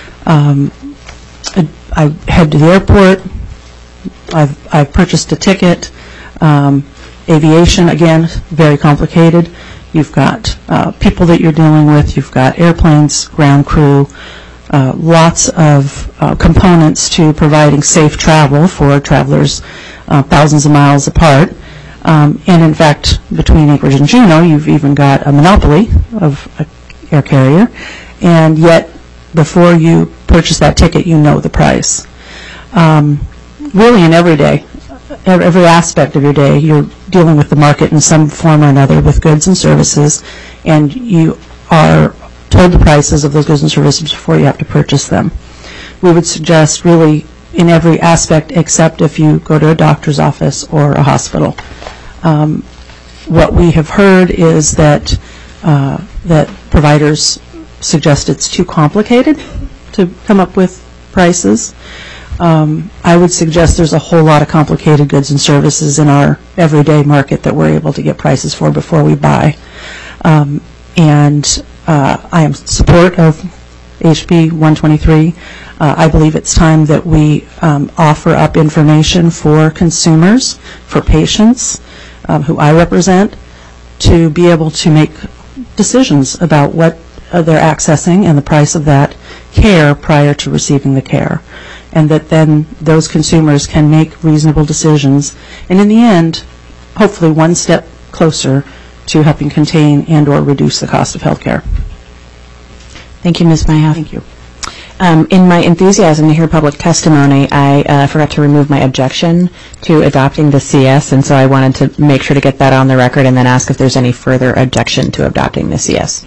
I head to the airport. I've purchased a ticket. Aviation, again, very complicated. You've got people that you're dealing with. You've got airplanes, ground crew, lots of components to providing safe travel for travelers thousands of miles apart. And in fact, between Anchorage and Juneau, you've even got a monopoly of an air carrier. And yet, before you purchase that ticket, you know the price. Really, in every aspect of your day, you're dealing with the market in some form or another with goods and services, and you are told the prices of those goods and services before you have to purchase them. We would suggest really in every aspect except if you go to a doctor's office or a hospital. What we have heard is that providers suggest it's too complicated to come up with prices. I would suggest there's a whole lot of complicated goods and services in our everyday market that we're able to get prices for before we buy. And I am in support of HB 123. I believe it's time that we offer up information for consumers, for patients who I represent, to be able to make decisions about what they're accessing and the price of that care prior to receiving the care, and that then those consumers can make reasonable decisions, and in the end, hopefully one step closer to helping contain and or reduce the cost of health care. Thank you, Ms. Myhoff. Thank you. In my enthusiasm to hear public testimony, I forgot to remove my objection to adopting the CS, and so I wanted to make sure to get that on the record and then ask if there's any further objection to adopting the CS.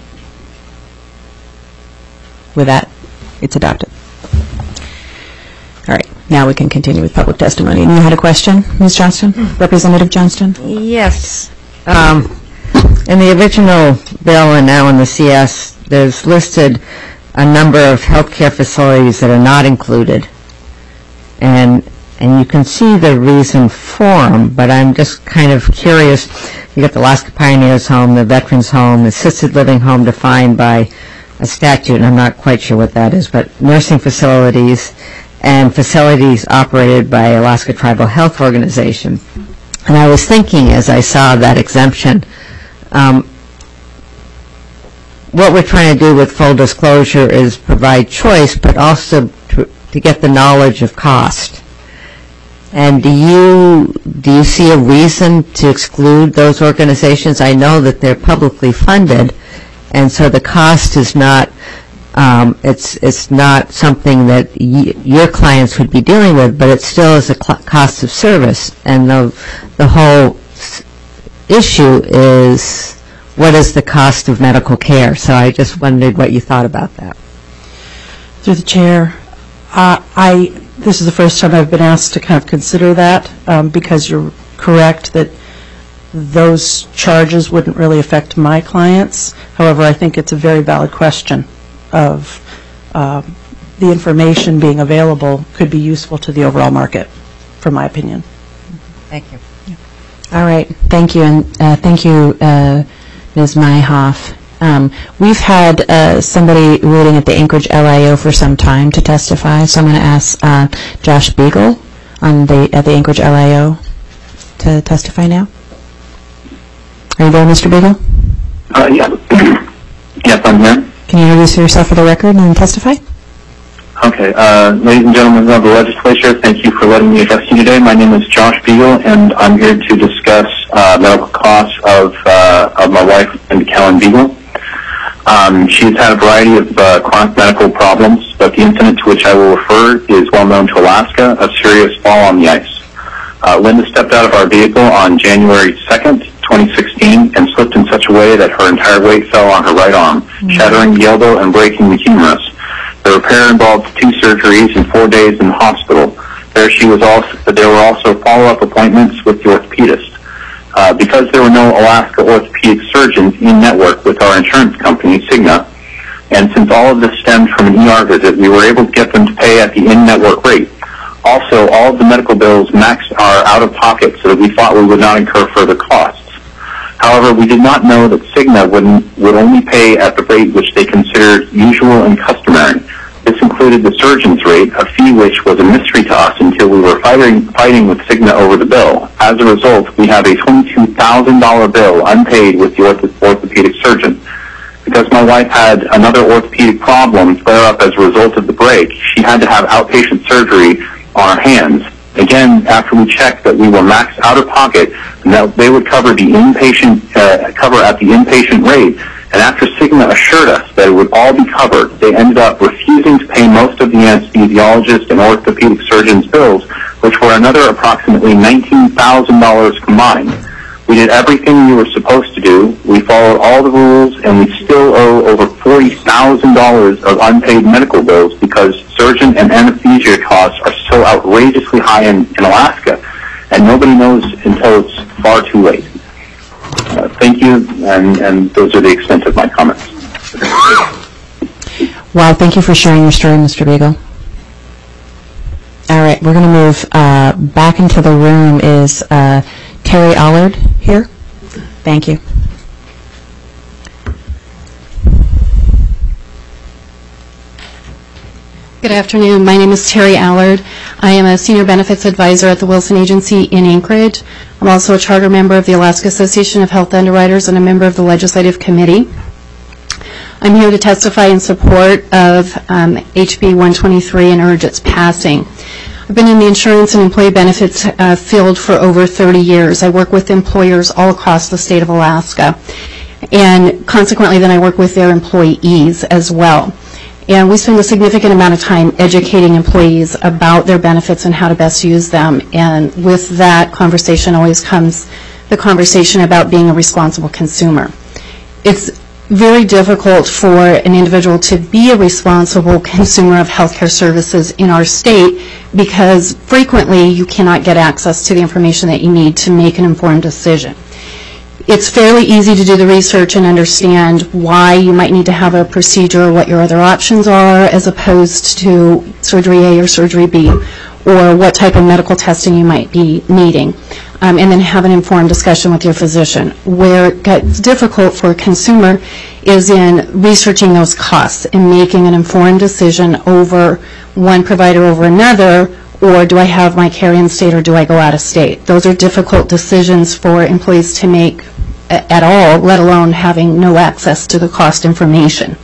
With that, it's adopted. All right, now we can continue with public testimony. And you had a question, Ms. Johnston? Representative Johnston? Yes. In the original bill and now in the CS, there's listed a number of healthcare facilities that are not included. And you can see the reason for them, but I'm just kind of curious. You got the Alaska Pioneers Home, the Veterans Home, the Assisted Living Home defined by a statute, and I'm not quite sure what that is, but nursing facilities and facilities operated by Alaska Tribal Health Organization. And I was thinking as I saw that exemption, what we're trying to do with full disclosure is provide choice, but also to get the knowledge of cost. And do you see a reason to exclude those organizations? I know that they're publicly funded, and so the cost is not it's not something that your clients would be dealing with, but it still is a cost of service. And the whole issue is, what is the cost of medical care? So I just wondered what you thought about that. Through the chair, this is the first time I've been asked to kind of consider that, because you're correct that those charges wouldn't really affect my clients. However, I think it's a very valid question of the information being available could be useful to the overall market, from my opinion. Thank you. All right, thank you, and thank you, Ms. Myhoff. We've had somebody waiting at the Anchorage LIO for some time to testify, so I'm going to ask Josh Beagle at the Anchorage LIO to testify now. Are you there, Mr. Beagle? Yes. Yes, I'm here. Can you introduce yourself for the record and testify? Okay. Ladies and gentlemen of the legislature, thank you for letting me address you today. My name is Josh Beagle, and I'm here to discuss medical costs of my wife, Linda Callan Beagle. She's had a variety of chronic medical problems, but the incident to which I will refer is well known to Alaska, a serious fall on the ice. Linda stepped out of our vehicle on January 2nd, 2016, and slipped in such a way that her entire weight fell on her right arm, shattering the elbow and breaking the humerus. The repair involved 2 surgeries and 4 days in the hospital. there were also follow-up appointments with the orthopedist. Because there were no Alaska orthopedic surgeons in network with our insurance company, Cigna, and since all of this stemmed from an ER visit, we were able to get them to pay at the in-network rate. Also, all of the medical bills maxed our out-of-pocket so that we thought we would not incur further costs. However, we did not know that Cigna would only pay at the rate which they considered usual and customary. This included the surgeon's rate, a fee which was a mystery to us until we were fighting with Cigna over the bill. As a result, we have a $22,000 bill unpaid with the orthopedic surgeon. Because my wife had another orthopedic problem flare up as a result of the break, she had to have outpatient surgery on her hands. Again, after we checked that we were maxed out of pocket and that they would cover the cover at the inpatient rate, and after Cigna assured us that it would all be covered, they ended up refusing to pay most of the anesthesiologist and orthopedic surgeon's bills, which were another approximately $19,000 combined. We did everything we were supposed to do. We followed all the rules, and we still owe over $40,000 of unpaid medical bills because surgeon and anesthesia costs are so outrageously high in Alaska, and nobody knows until it's far too late. Thank you, and those are the extent of my comments. Wow, thank you for sharing your story, Mr. Beagle. All right, we're going to move back into the room. Is Terry Allard here? Thank you. Good afternoon. My name is Terry Allard. I am a Senior Benefits Advisor at the Wilson Agency in Anchorage. I'm also a charter member of the Alaska Association of Health Underwriters and a member of the Legislative Committee. I'm here to testify in support of HB 123 and urge its passing. I've been in the insurance and employee benefits field for over 30 years. I work with employers all across the state of Alaska, and consequently then I work with their employees as well. And we spend a significant amount of time educating employees about their benefits and how to best use them. And with that conversation always comes the conversation about being a responsible consumer. It's very difficult for an individual to be a responsible consumer of healthcare services in our state because frequently you cannot get access to the information that you need to make an informed decision. It's fairly easy to do the research and understand why you might need to have a procedure, what your other options are, as opposed to surgery A or surgery B, or what type of medical testing you might be needing, and then have an informed discussion with your physician. Where it gets difficult for a consumer is in researching those costs and making an informed decision over one provider over another, or do I have my care in state or do I go out of state? Those are difficult decisions for employees to make at all, let alone having no access to the cost information.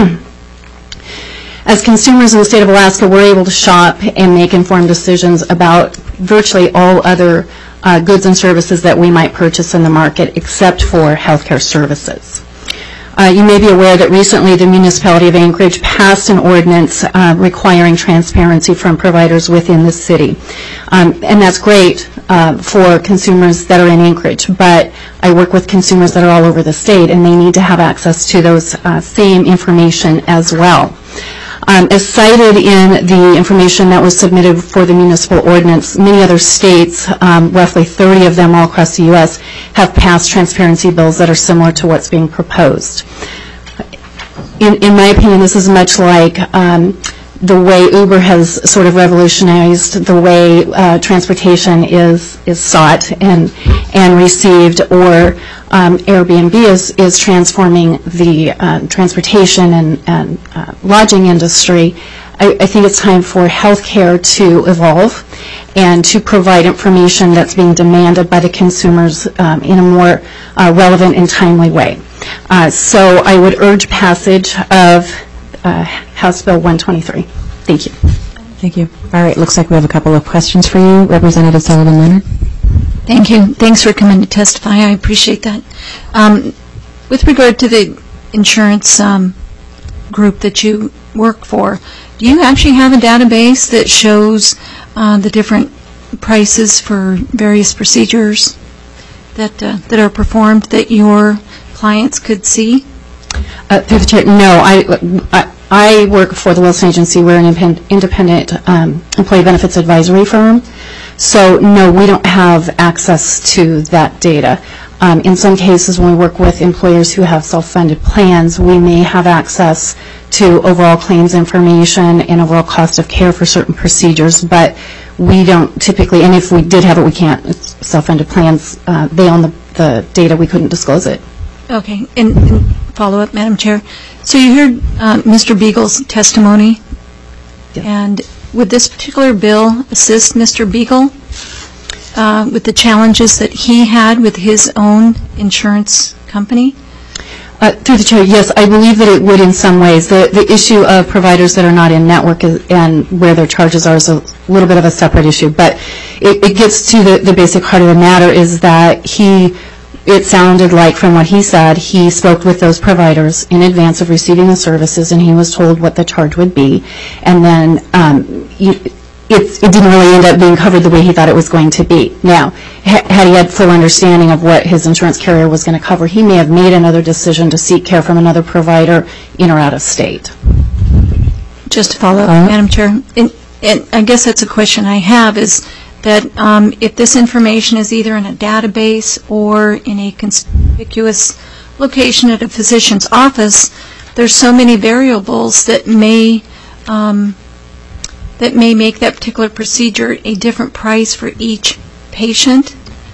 As consumers in the state of Alaska, we're able to shop and make informed decisions about virtually all other goods and services that we might purchase in the market except for healthcare services. You may be aware that recently the municipality of Anchorage passed an ordinance requiring transparency from providers within the city. And that's great for consumers that are in Anchorage, but I work with consumers that are all over the state and they need to have access to those same information as well. As cited in the information that was submitted for the municipal ordinance, many other states, roughly 30 of them all across the U.S., have passed transparency bills that are similar to what's being proposed. In my opinion, this is much like the way Uber has sort of revolutionized the way transportation is sought and received, or Airbnb is transforming the transportation and lodging industry. I think it's time for healthcare to evolve and to provide information that's being demanded by the consumers in a more relevant and timely way. So I would urge passage of House Bill 123. Thank you. Thank you. All right, looks like we have a couple of questions for you. Representative Sullivan Leonard. Thank you. Thanks for coming to testify. I appreciate that. With regard to the insurance group that you work for, do you actually have a database that shows the different prices for various procedures that are performed that your clients could see? Through the chair, no. I work for the Wilson Agency. We're an independent employee benefits advisory firm. So, no, we don't have access to that data. In some cases, when we work with employers who have self-funded plans, we may have access to overall claims information and overall cost of care for certain procedures, but we don't typically, and if we did have it, we can't. It's self-funded plans, they own the data. We couldn't disclose it. Okay, and follow-up, Madam Chair. So you heard Mr. Beagle's testimony, and would this particular bill assist Mr. Beagle with the challenges that he had with his own insurance company? Through the chair, yes, I believe that it would in some ways. The issue of providers that are not in network and where their charges are is a little bit of a separate issue, but it gets to the basic heart of the matter is that it sounded like from what he said, he spoke with those providers in advance of receiving the services and he was told what the charge would be, and then it didn't really end up being covered the way he thought it was going to be. Now, had he had full understanding of what his insurance carrier was going to cover, he may have made another decision to seek care from another provider in or out of state. Just to follow up, Madam Chair, and I guess that's a question I have, is that if this information is either in a database or in a conspicuous location at a physician's office, there's so many variables that may make that particular procedure a different price for each patient?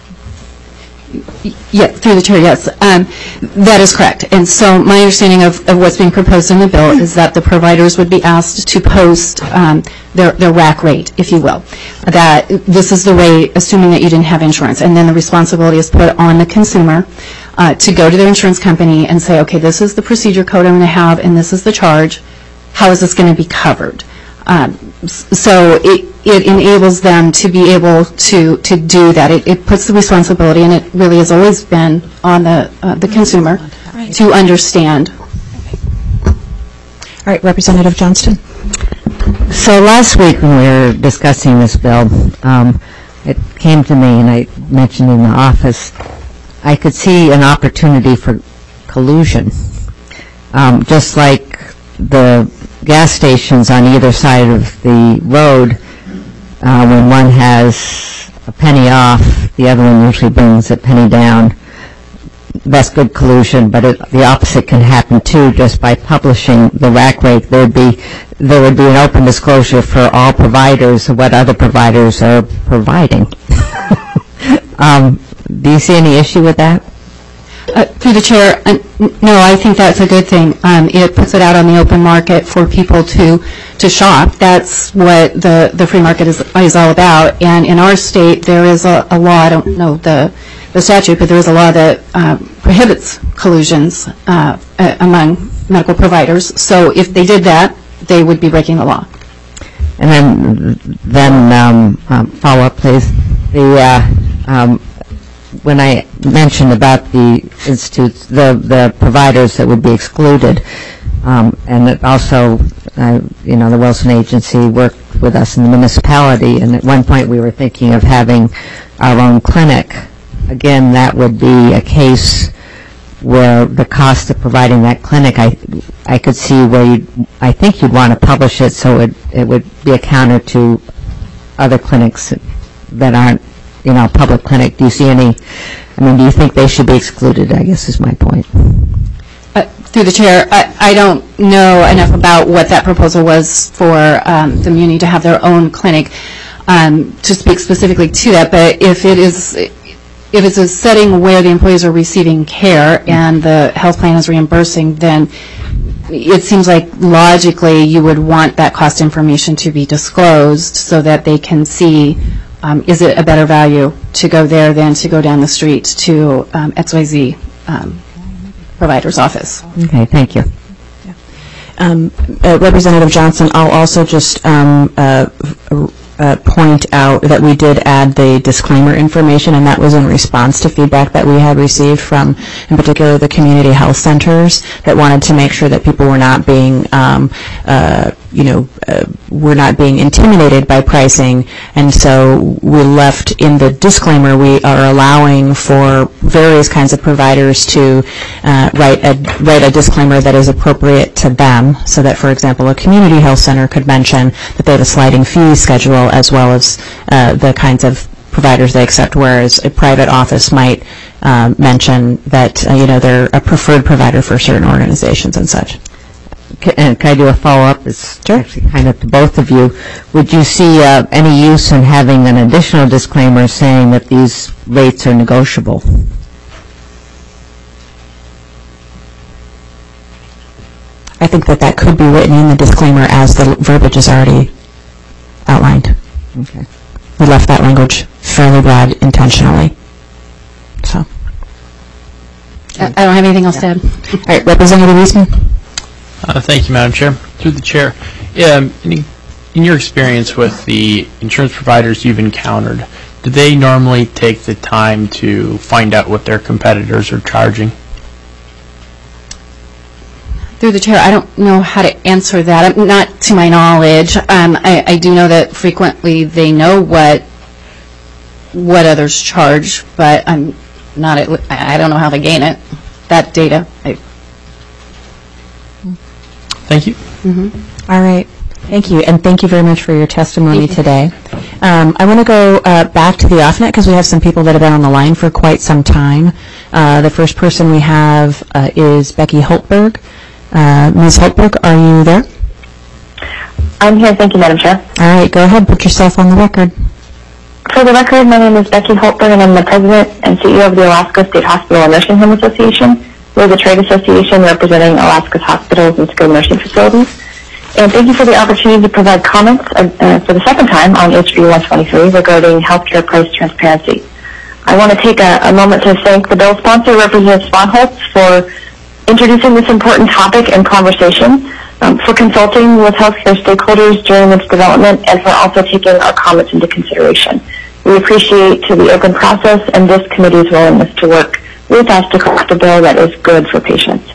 Yeah, through the chair, yes. That is correct. And so my understanding of what's being proposed in the bill is that the providers would be asked to post their rack rate, if you will. That this is the way, assuming that you didn't have insurance. And then the responsibility is put on the consumer to go to their insurance company and say, okay, this is the procedure code I'm going to have and this is the charge. How is this going to be covered? So it enables them to be able to do that. It puts the responsibility, and it really has always been on the consumer to understand. All right, Representative Johnston. So last week when we were discussing this bill, it came to me, and I mentioned in the office, I could see an opportunity for collusion. Just like the gas stations on either side of the road, when one has a penny off, the other one usually brings a penny down. That's good collusion, but the opposite can happen too. Just by publishing the rack rate, there would be an open disclosure for all providers of what other providers are providing. Do you see any issue with that? Through the chair, no, I think that's a good thing. It puts it out on the open market for people to shop. That's what the free market is all about. And in our state, there is a law, I don't know the statute, but there is a law that prohibits collusions among medical providers. So if they did that, they would be breaking the law. And then follow up, please. When I mentioned about the institutes, the providers that would be excluded, and it also, the Wilson Agency worked with us in the municipality, and at one point we were thinking of having our own clinic. Again, that would be a case where the cost of providing that clinic, I could see where I think you'd want to publish it so it would be a counter to other clinics that aren't public clinic. Do you see any, do you think they should be excluded, I guess is my point. Through the chair, I don't know enough about what that proposal was for the Muni to have their own clinic to speak specifically to that, but if it's a setting where the employees are receiving care and the health plan is reimbursing, then it seems like logically you would want that cost information to be disclosed so that they can see is it a better value to go there than to go down the street to XYZ provider's office. Okay, thank you. Representative Johnson, I'll also just point out that we did add the disclaimer information, and that was in response to feedback that we had received from, in particular, the community health centers that wanted to make sure that people were not being, were not being intimidated by pricing, and so we left in the disclaimer we are allowing for various kinds of providers to write a disclaimer that is appropriate to them, so that, for example, a community health center could mention that they have a sliding fee schedule as well as the kinds of providers they accept, whereas a private office might mention that they're a preferred provider for certain organizations and such. Can I do a follow-up? It's actually kind of to both of you. Would you see any use in having an additional disclaimer saying that these rates are negotiable? I think that could be written in the disclaimer as the verbiage is already outlined. Okay. We left that language fairly broad intentionally. So. I don't have anything else to add. All right, Representative Eastman. Thank you, Madam Chair. Through the Chair, in your experience with the insurance providers you've encountered, do they normally take the time to find out what their competitors are charging? Through the chair, I don't know how to answer that. Not to my knowledge. I do know that frequently they know what others charge, but I don't know how they gain it. That data. Thank you. Mm-hmm. All right. Thank you, and thank you very much for your testimony today. I want to go back to the off-net because we have some people that have been on the line for quite some time. The first person we have is Becky Holtberg. Ms. Holtberg, are you there? I'm here. Thank you, Madam Chair. All right, go ahead. Put yourself on the record. For the record, my name is Becky Holtberg, and I'm the President and CEO of the Alaska State Hospital and Nursing Home Association. We're the trade association representing Alaska's hospitals and skilled nursing facilities. And thank you for the opportunity to provide comments for the second time on HB 123 regarding healthcare price transparency. I want to take a moment to thank the bill sponsor, Representative Sponholz, for introducing this important topic and conversation, for consulting with healthcare stakeholders during its development, and for also taking our comments into consideration. We appreciate the open process and this committee's willingness to work with us to craft a bill that is good for patients.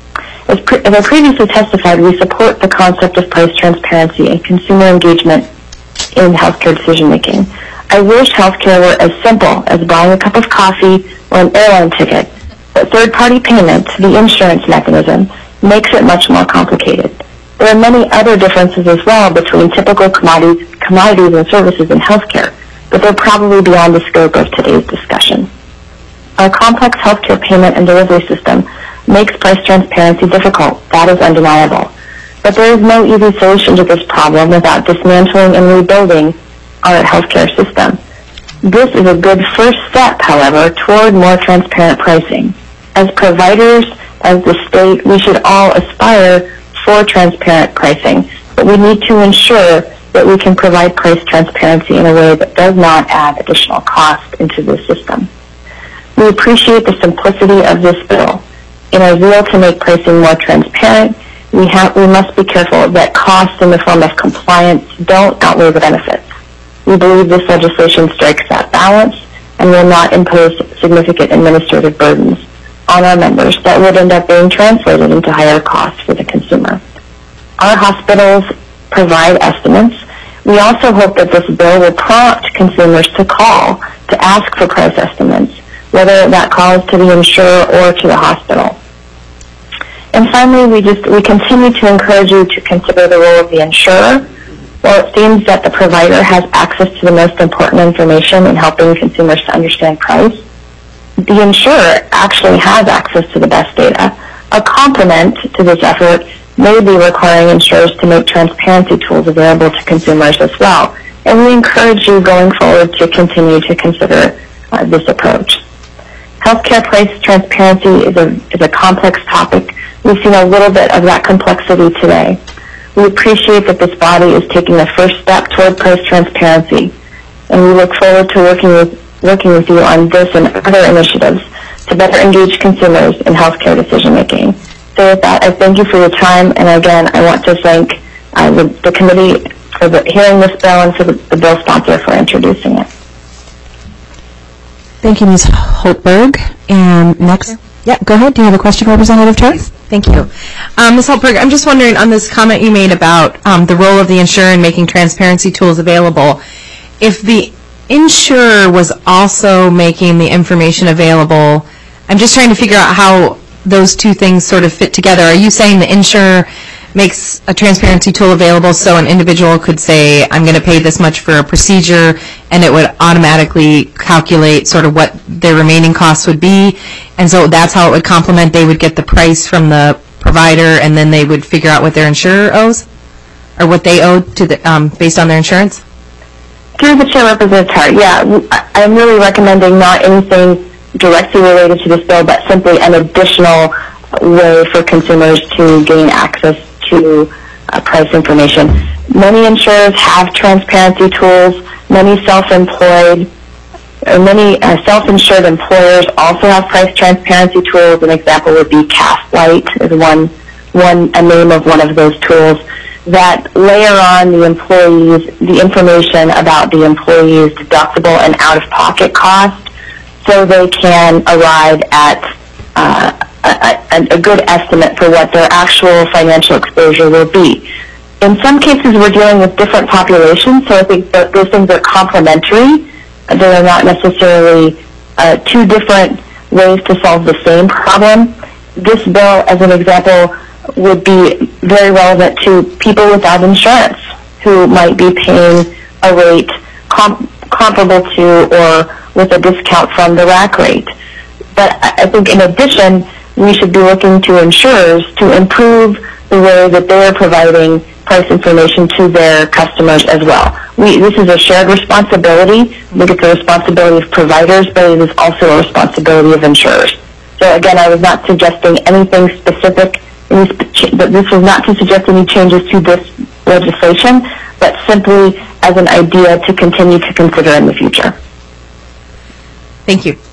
As I previously testified, we support the concept of price transparency and consumer engagement in healthcare decision-making. I wish healthcare were as simple as buying a cup of coffee or an airline ticket, but third-party payment, the insurance mechanism, makes it much more complicated. There are many other differences as well between typical commodities and services in healthcare, but they're probably beyond the scope of today's discussion. Our complex healthcare payment and delivery system makes price transparency difficult. That is undeniable. But there is no easy solution to this problem without dismantling and rebuilding our healthcare system. This is a good first step, however, toward more transparent pricing. As providers, as the state, we should all aspire for transparent pricing, but we need to ensure that we can provide price transparency in a way that does not add additional cost into the system. We appreciate the simplicity of this bill. In our zeal to make pricing more transparent, we must be careful that costs in the form of compliance don't outweigh the benefits. We believe this legislation strikes that balance and will not impose significant administrative burdens on our members that would end up being translated into higher costs for the consumer. Our hospitals provide estimates. We also hope that this bill will prompt consumers to call to ask for price estimates, whether that call is to the insurer or to the hospital. And finally, we continue to encourage you to consider the role of the insurer. While it seems that the provider has access to the most important information in helping consumers to understand price, the insurer actually has access to the best data. A complement to this effort may be requiring insurers to make transparency tools available to consumers as well. And we encourage you going forward to continue to consider this approach. Healthcare price transparency is a complex topic. We've seen a little bit of that complexity today. We appreciate that this body is taking the first step toward price transparency, and we look forward to working with you on this and other initiatives to better engage consumers in healthcare decision-making. So with that, I thank you for your time, and again, I want to thank the committee for hearing this bill and for the bill sponsor for introducing it. Thank you, Ms. Holtberg. And next, go ahead. Do you have a question, Representative Terry? Thank you. Ms. Holtberg, I'm just wondering on this comment you made about the role of the insurer in making transparency tools available. If the insurer was also making the information available, I'm just trying to figure out how those two things sort of fit together. Are you saying the insurer makes a transparency tool available so an individual could say, I'm going to pay this much for a procedure, and it would automatically calculate sort of what their remaining costs would be, and so that's how it would complement? They would get the price from the provider, and then they would figure out what their insurer owes, or what they owed to the, based on their insurance? Through the Chair, Representative Tarr, yeah, I'm really recommending not anything directly related to this bill, but simply an additional way for consumers to gain access to price information. Many insurers have transparency tools. Many self-employed or many self-insured employers also have price transparency tools. An example would be Castlight is a name of one of those tools that layer on the employees the information about the employee's deductible and out-of-pocket cost, so they can arrive at a good estimate for what their actual financial exposure will be. In some cases, we're dealing with different populations, so I think that those things are complementary. They are not necessarily two different ways to solve the same problem. This bill, as an example, would be very relevant to people without insurance who might be paying a rate comparable to or with a discount from the rack rate. But I think in addition, we should be looking to insurers to improve the way that they're providing price information to their customers as well. This is a shared responsibility. I think it's a responsibility of providers, but it is also a responsibility of insurers. So again, I was not suggesting anything specific. This was not to suggest any changes to this legislation, but simply as an idea to continue to consider in the future. Thank you.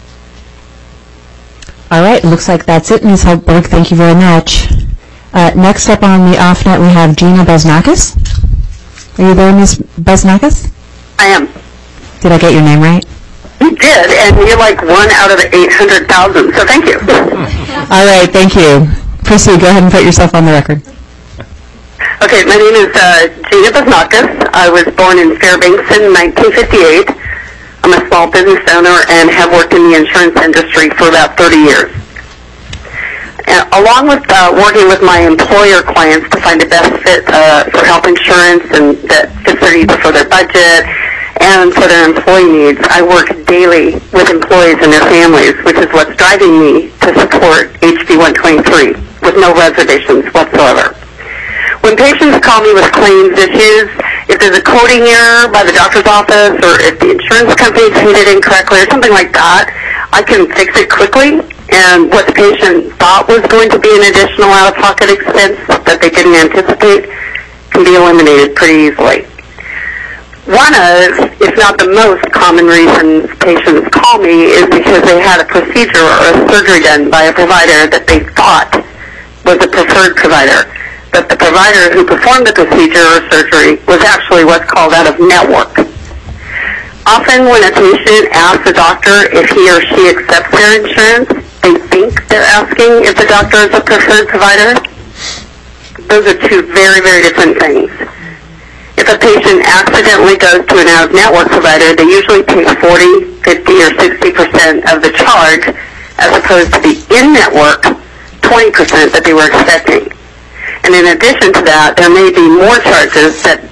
All right, looks like that's it, Ms. Hogberg. Thank you very much. Next up on the off-net, we have Gina Beznakis. Are you there, Ms. Beznakis? I am. Did I get your name right? You did, and you're like 1 out of 800,000, so thank you. All right, thank you. Proceed. Go ahead and put yourself on the record. Okay, my name is Gina Beznakis. I was born in Fairbanks in 1958. I'm a small business owner and have worked in the insurance industry for about 30 years. And along with working with my employer clients to find the best fit for health insurance and that fits their needs for their budget and for their employee needs, I work daily with employees and their families, which is what's driving me to support HB 123 with no reservations whatsoever. When patients call me with claims issues, if there's a coding error by the doctor's office or if the insurance company paid it incorrectly or something like that, I can fix it quickly, and what the patient thought was going to be an additional out-of-pocket expense that they didn't anticipate can be eliminated pretty easily. One of, if not the most common reasons patients call me is because they had a procedure or a surgery done by a provider that they thought was a preferred provider. But the provider who performed the procedure or surgery was actually what's called out of network. Often when a patient asks the doctor if he or she accepts their insurance, they think they're asking if the doctor is a preferred provider. Those are two very, very different things. If a patient accidentally goes to an out-of-network provider, they usually pay 40, 50, or 60% of the charge as opposed to the in-network 20% that they were expecting. And in addition to that, there may be more charges that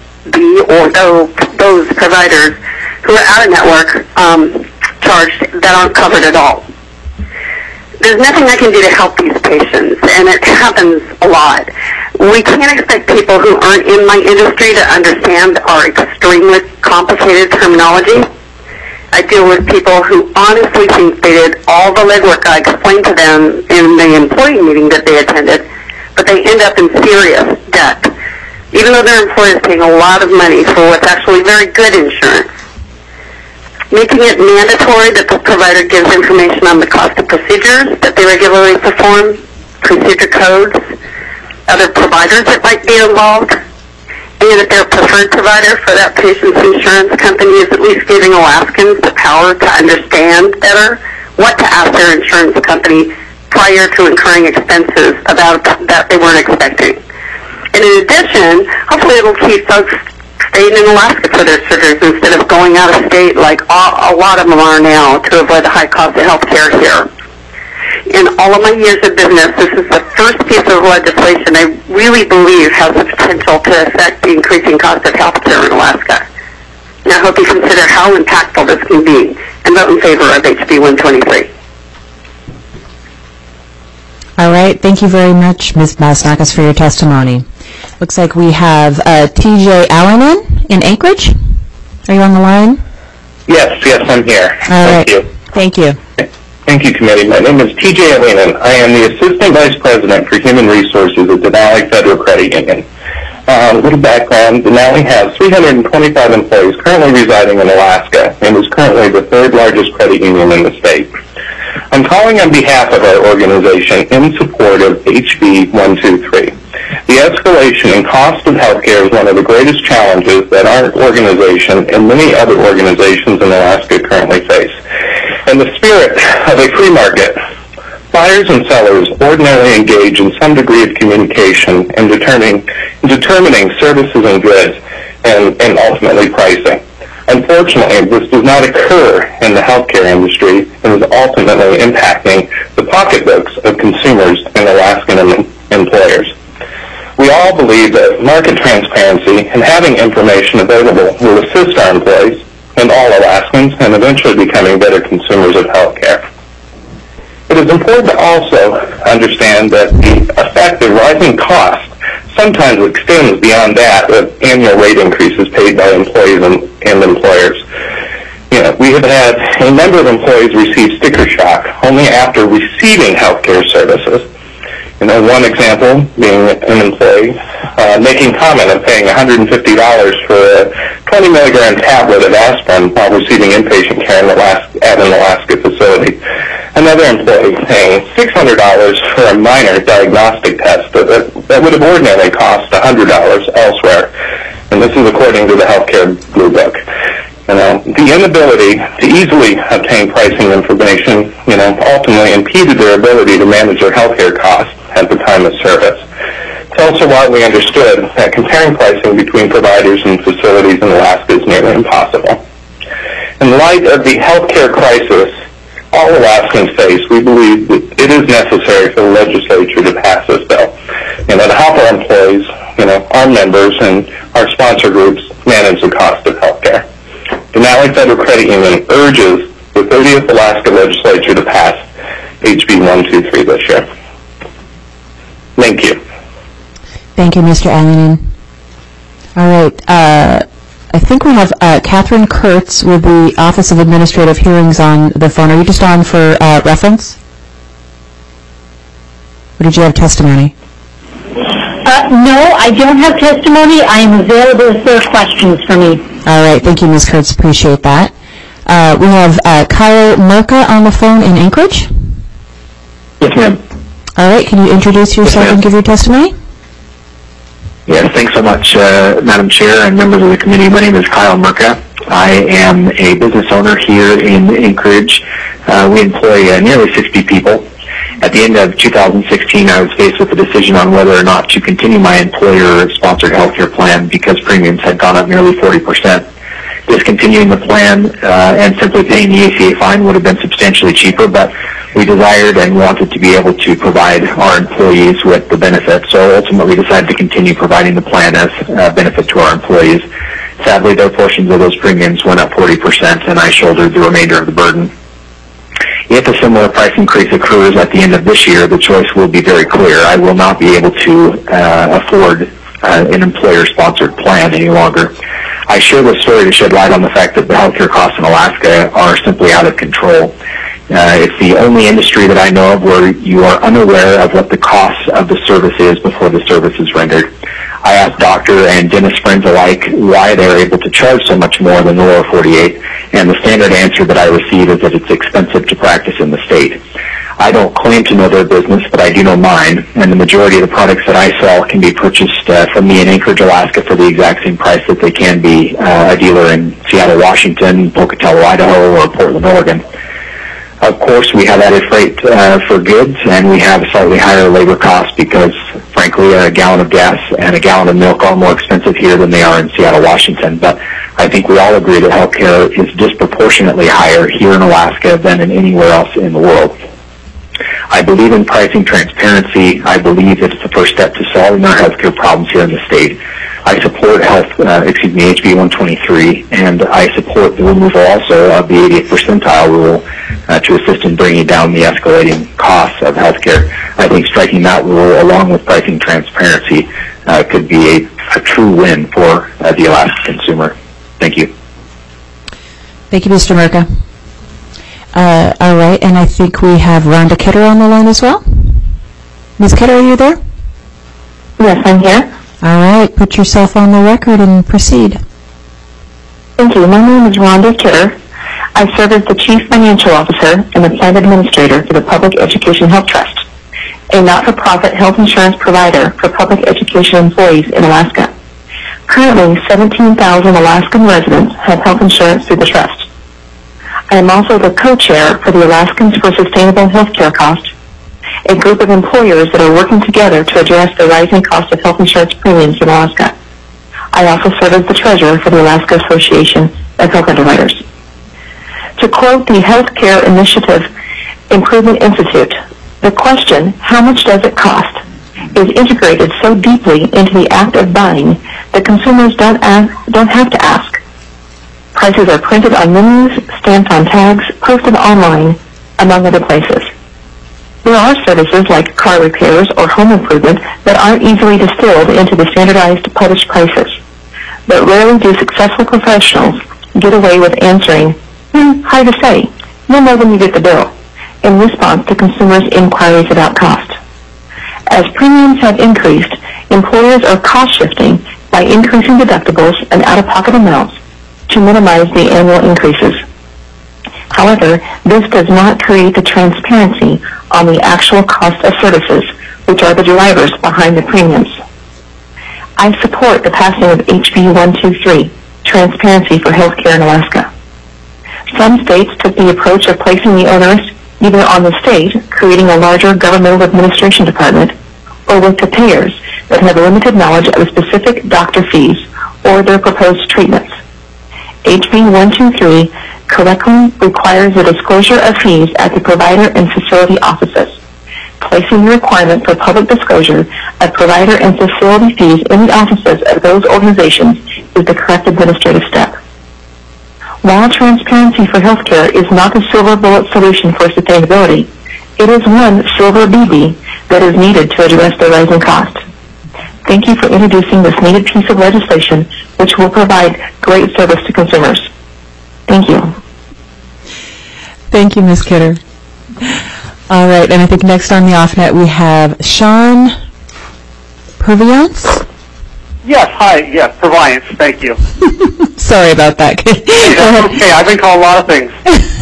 those providers who are out of network charged that aren't covered at all. There's nothing I can do to help these patients, and it happens a lot. We can't expect people who aren't in my industry to understand our extremely complicated terminology. I deal with people who honestly think they did all the legwork I explained to them in the employee meeting that they attended, but they end up in serious debt, even though their employer is paying a lot of money for what's actually very good insurance. Making it mandatory that the provider gives information on the cost of procedures that they regularly perform, procedure codes, other providers that might be involved, and if they're a preferred provider for that patient's insurance company is at least giving Alaskans the power to understand better what to ask their insurance company prior to incurring expenses about that they weren't expecting. And in addition, hopefully it will keep folks staying in Alaska for their surgeries instead of going out of state like a lot of them are now to avoid the high cost of health care here. in all of my years of business, this is the first piece of legislation I really believe has the potential to affect the increasing cost of health care in Alaska. And I hope you consider how impactful this can be and vote in favor of HB 123. All right. Thank you very much, Ms. Masnakas, for your testimony. Looks like we have T.J. Allenan in Anchorage. Are you on the line? Yes, I'm here. All right. Thank you. Thank you, committee. My name is T.J. Allenan. I am the Assistant Vice President for Human Resources at Denali Federal Credit Union. A little background, Denali has 325 employees currently residing in Alaska and is currently the third largest credit union in the state. I'm calling on behalf of our organization in support of HB 123. The escalation in cost of healthcare is one of the greatest challenges that our organization and many other organizations in Alaska currently face. In the spirit of a free market, buyers and sellers ordinarily engage in some degree of communication in determining services and goods and ultimately pricing. Unfortunately, this does not occur in the healthcare industry and is ultimately impacting the pocketbooks of consumers and Alaskan employers. We all believe that market transparency and having information available will assist our employees and all Alaskans in eventually becoming better consumers of healthcare. It is important to also understand that the effect of rising costs sometimes extends beyond that of annual rate increases paid by employees and employers. We have had a number of employees receive sticker shock only after receiving healthcare services. One example being an employee making comment of paying $150 for a 20 milligram tablet of aspirin while receiving inpatient care at an Alaska facility. Another employee paying $600 for a minor diagnostic test that would have ordinarily cost $100 elsewhere. And this is according to the Healthcare Blue Book. The inability to easily obtain pricing information, ultimately impeded their ability to manage their healthcare costs at the time of service. It's also widely understood that comparing pricing between providers and facilities in Alaska is nearly impossible. In light of the healthcare crisis all Alaskans face, we believe that it is necessary for the legislature to pass this bill, to help our employees, our members, and our sponsor groups manage the cost of healthcare. Denali Federal Credit Union urges the 30th Alaska Legislature to pass HB 123 this year. Thank you. Thank you, Mr. Allenan. All right. I think we have Catherine Kurtz with the Office of Administrative Hearings on the phone. Are you just on for reference? Or did you have testimony? No, I don't have testimony. I am available if there are questions for me. All right. Thank you, Ms. Kurtz. Appreciate that. We have Kyle Merka on the phone in Anchorage. Yes, ma'am. All right. Can you introduce yourself and give your testimony? Yes, thanks so much, Madam Chair and members of the committee. My name is Kyle Merka. I am a business owner here in Anchorage. We employ nearly 60 people. At the end of 2016, I was faced with the decision on whether or not to continue my employer-sponsored healthcare plan because premiums had gone up nearly 40%. Discontinuing the plan and simply paying the ACA fine would have been substantially cheaper, but we desired and wanted to be able to provide our employees with the benefits, so ultimately decided to continue providing the plan as a benefit to our employees. Sadly, their portions of those premiums went up 40%, and I shouldered the remainder of the burden. If a similar price increase occurs at the end of this year, the choice will be very clear. I will not be able to afford an employer-sponsored plan any longer. I share this story to shed light on the fact that the healthcare costs in Alaska are simply out of control. It's the only industry that I know of where you are unaware of what the cost of the service is before the service is rendered. I asked doctor and dentist friends alike why they're able to charge so much more than the lower 48, and the standard answer that I receive is that it's expensive to practice in the state. I don't claim to know their business, but I do know mine, and the majority of the products that I sell can be purchased from me in Anchorage, Alaska for the exact same price that they can be a dealer in Seattle, Washington, Pocatello, Idaho, or Portland, Oregon. Of course, we have added freight for goods, and we have slightly higher labor costs because, frankly, a gallon of gas and a gallon of milk are more expensive here than they are in Seattle, Washington. But I think we all agree that healthcare is disproportionately higher here in Alaska than in anywhere else in the world. I believe in pricing transparency. I believe that it's the first step to solving our healthcare problems here in the state. I support HB 123, and I support the removal also of the 80th percentile rule to assist in bringing down the escalating costs of healthcare. I think striking that rule along with pricing transparency could be a true win for the Alaska consumer. Thank you. Thank you, Mr. Merca. All right, and I think we have Rhonda Kidder on the line as well. Ms. Kidder, are you there? Yes, I'm here. All right, put yourself on the record and proceed. Thank you. My name is Rhonda Kidder. I serve as the Chief Financial Officer and the Plan Administrator for the Public Education Health Trust, a not-for-profit health insurance provider for public education employees in Alaska. Currently, 17,000 Alaskan residents have health insurance through the trust. I am also the co-chair for the Alaskans for Sustainable Healthcare Cost, a group of employers that are working together to address the rising cost of health insurance premiums in Alaska. I also serve as the treasurer for the Alaska Association of Health Underwriters. To quote the Healthcare Initiative Improvement Institute, the question, how much does it cost, is integrated so deeply into the act of buying that consumers don't have to ask. Prices are printed on menus, stamped on tags, posted online, among other places. There are services like car repairs or home improvement that aren't easily distilled into the standardized published prices. But rarely do successful professionals get away with answering, hard to say, you'll know when you get the bill, in response to consumers' inquiries about cost. As premiums have increased, employers are cost-shifting by increasing deductibles and out-of-pocket amounts to minimize the annual increases. However, this does not create the transparency on the actual cost of services, which are the drivers behind the premiums. I support the passing of HB 123, Transparency for Healthcare in Alaska. Some states took the approach of placing the onus either on the state, creating a larger governmental administration department, or with the payers that have limited knowledge of specific doctor fees or their proposed treatments. HB 123 correctly requires the disclosure of fees at the provider and facility offices. Placing the requirement for public disclosure of provider and facility fees in the offices of those organizations is the correct administrative step. While transparency for healthcare is not the silver bullet solution for sustainability, it is one silver BB that is needed to address the rising cost. Thank you for introducing this needed piece of legislation, which will provide great service to consumers. Thank you. Thank you, Ms. Kidder. All right, and I think next on the off-net we have Sean Purviance. Yes, hi, yes, Purviance, thank you. Sorry about that. Okay, I've been called a lot of things.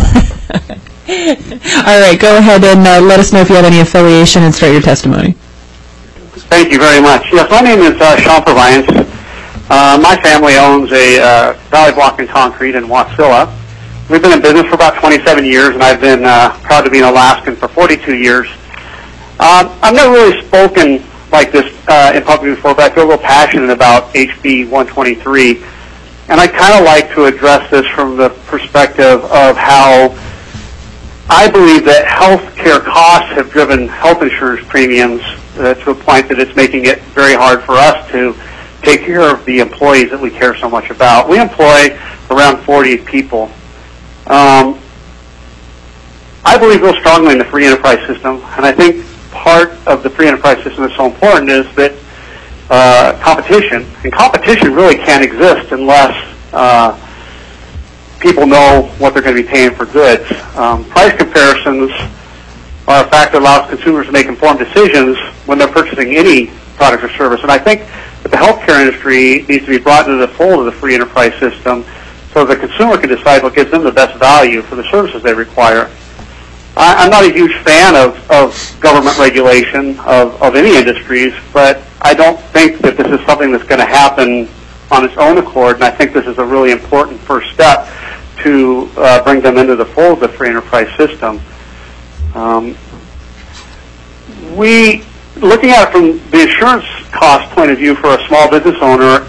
All right, go ahead and let us know if you have any affiliation and start your testimony. Thank you very much. Yes, my name is Sean Purviance. My family owns a Valley Block and Concrete in Wasilla. We've been in business for about 27 years, and I've been proud to be an Alaskan for 42 years. I've never really spoken like this in public before, but I feel real passionate about HB 123. And I kind of like to address this from the perspective of how I believe that health care costs have driven health insurance premiums to a point that it's making it very hard for us to take care of the employees that we care so much about. We employ around 40 people. I believe real strongly in the free enterprise system, and I think part of the free enterprise system that's so important is that competition, and competition really can't exist unless people know what they're going to be paying for goods. Price comparisons are a fact that allows consumers to make informed decisions when they're purchasing any product or service, and I think that the healthcare industry needs to be brought into the fold of the free enterprise system so the consumer can decide what gives them the best value for the services they require. I'm not a huge fan of government regulation of any industries, but I don't think that this is something that's going to happen on its own accord, and I think this is a really important first step to bring them into the fold of the free enterprise system. Looking at it from the insurance cost point of view for a small business owner,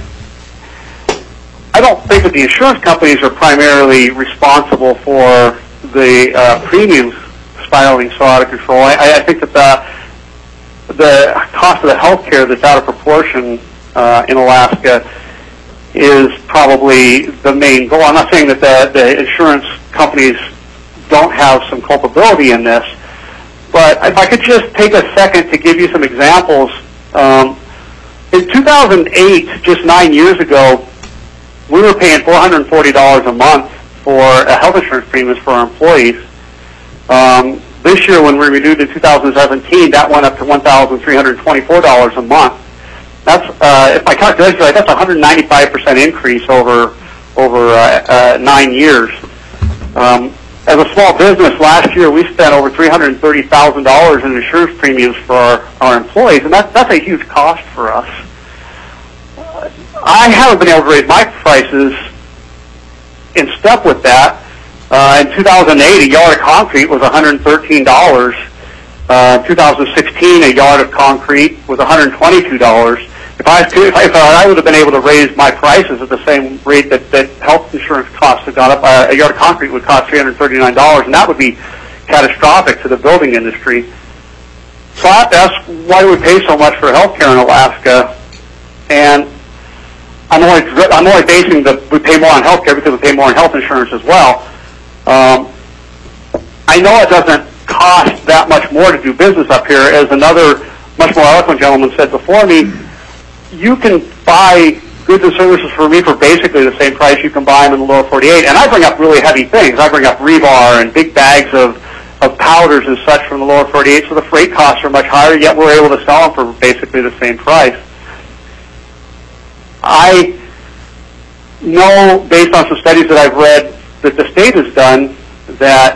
I don't think that the insurance companies are primarily responsible for the premiums spiraling so out of control. I think that the cost of the health care that's out of proportion in Alaska is probably the main goal. I'm not saying that the insurance companies don't have some culpability in this, but if I could just take a second to give you some examples. In 2008, just 9 years ago, we were paying $440 a month for health insurance premiums for our employees. This year, when we renewed in 2017, that went up to $1,324 a month. That's, if my calculations are right, that's a 195% increase over 9 years. As a small business, last year we spent over $330,000 in insurance premiums for our employees, and that's a huge cost for us. I haven't been able to raise my prices in step with that. In 2008, a yard of concrete was $113. 2016, a yard of concrete was $122. If I would have been able to raise my prices at the same rate that health insurance costs have gone up, a yard of concrete would cost $339, and that would be catastrophic to the building industry. So I have to ask, why do we pay so much for health care in Alaska? And I'm only basing we pay more on health care because we pay more on health insurance as well. I know it doesn't cost that much more to do business up here. As another much more eloquent gentleman said before me, you can buy goods and services for me for basically the same price you can buy them in the lower 48. And I bring up really heavy things. I bring up rebar and big bags of powders and such from the lower 48, so the freight costs are much higher, yet we're able to sell them for basically the same price. I know, based on some studies that I've read, that the state has done, that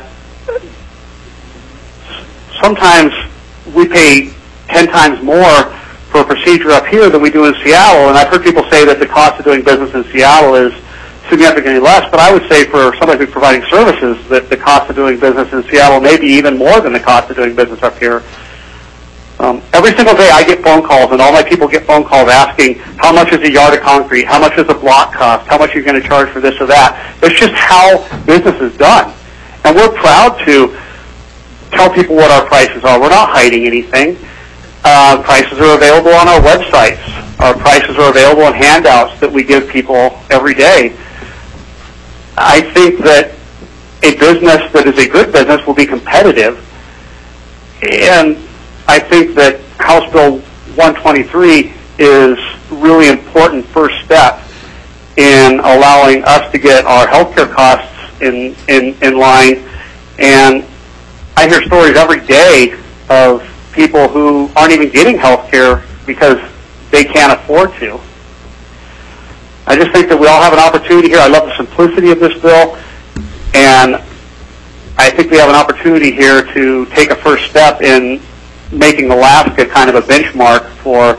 sometimes we pay 10 times more for a procedure up here than we do in Seattle, and I've heard people say that the cost of doing business in Seattle is significantly less, but I would say for somebody who's providing services that the cost of doing business in Seattle may be even more than the cost of doing business up here. Every single day I get phone calls, and all my people get phone calls asking, how much is a yard of concrete? How much does a block cost? How much are you going to charge for this or that? It's just how business is done. And we're proud to tell people what our prices are. We're not hiding anything. Prices are available on our websites. Our prices are available in handouts that we give people every day. I think that a business that is a good business will be competitive, and I think that House Bill 123 is really important first step in allowing us to get our health care costs in line. And I hear stories every day of people who aren't even getting health care because they can't afford to. I just think that we all have an opportunity here. I love the simplicity of this bill, and I think we have an opportunity here to take a first step in making Alaska kind of a benchmark for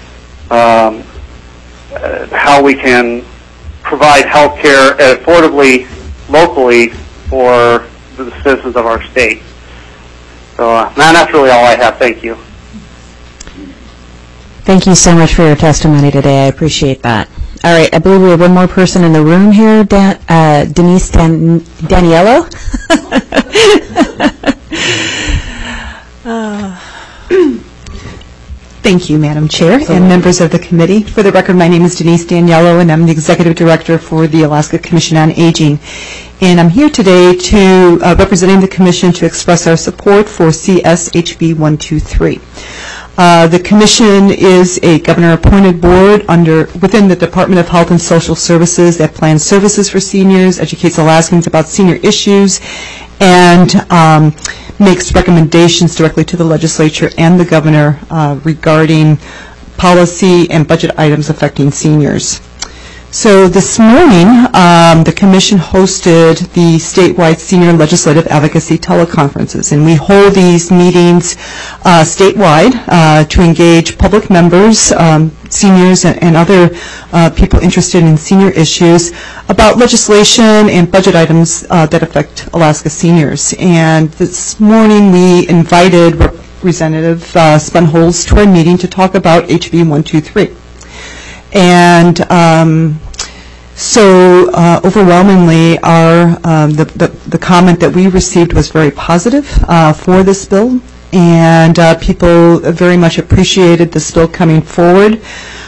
how we can provide health care affordably, locally, for the citizens of our state. So, that's really all I have. Thank you. Thank you so much for your testimony today. I appreciate that. All right, I believe we have one more person in the room here, Denise Daniello. Thank you, Madam Chair and members of the committee. For the record, my name is Denise Daniello, and I'm the Executive Director for the Alaska Commission on Aging. And I'm here today to representing the Commission to express our support for CSHB 123. The Commission is a governor-appointed board within the Department of Health and Social Services that plans services for seniors, educates Alaskans about senior issues, and makes recommendations directly to the legislature and the governor regarding policy and budget items affecting seniors. So this morning, the Commission hosted the statewide Senior Legislative Advocacy teleconferences, and we hold these meetings statewide to engage public members, seniors, and other people interested in senior issues about legislation and budget items that affect Alaska seniors. And this morning, we invited Representative Spunholz to our meeting to talk about HB 123. And So overwhelmingly, the comment that we received was very positive for this bill, and people very much appreciated this bill coming forward.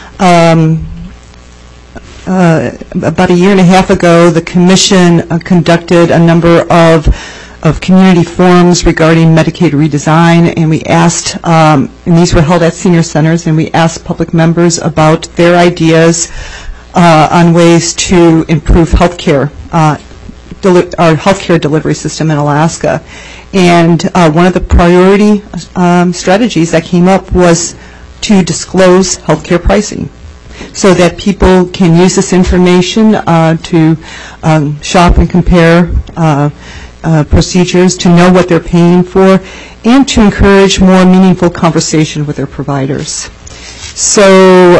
About a year and a half ago, the Commission conducted a number of community forums regarding Medicaid redesign, and we asked, and these were held at senior centers, and we asked public members about their ideas on ways to improve healthcare, our healthcare delivery system in Alaska. And one of the priority strategies that came up was to disclose healthcare pricing, so that people can use this information to shop and compare procedures, to know what they're paying for, and to encourage more meaningful conversation with their providers. So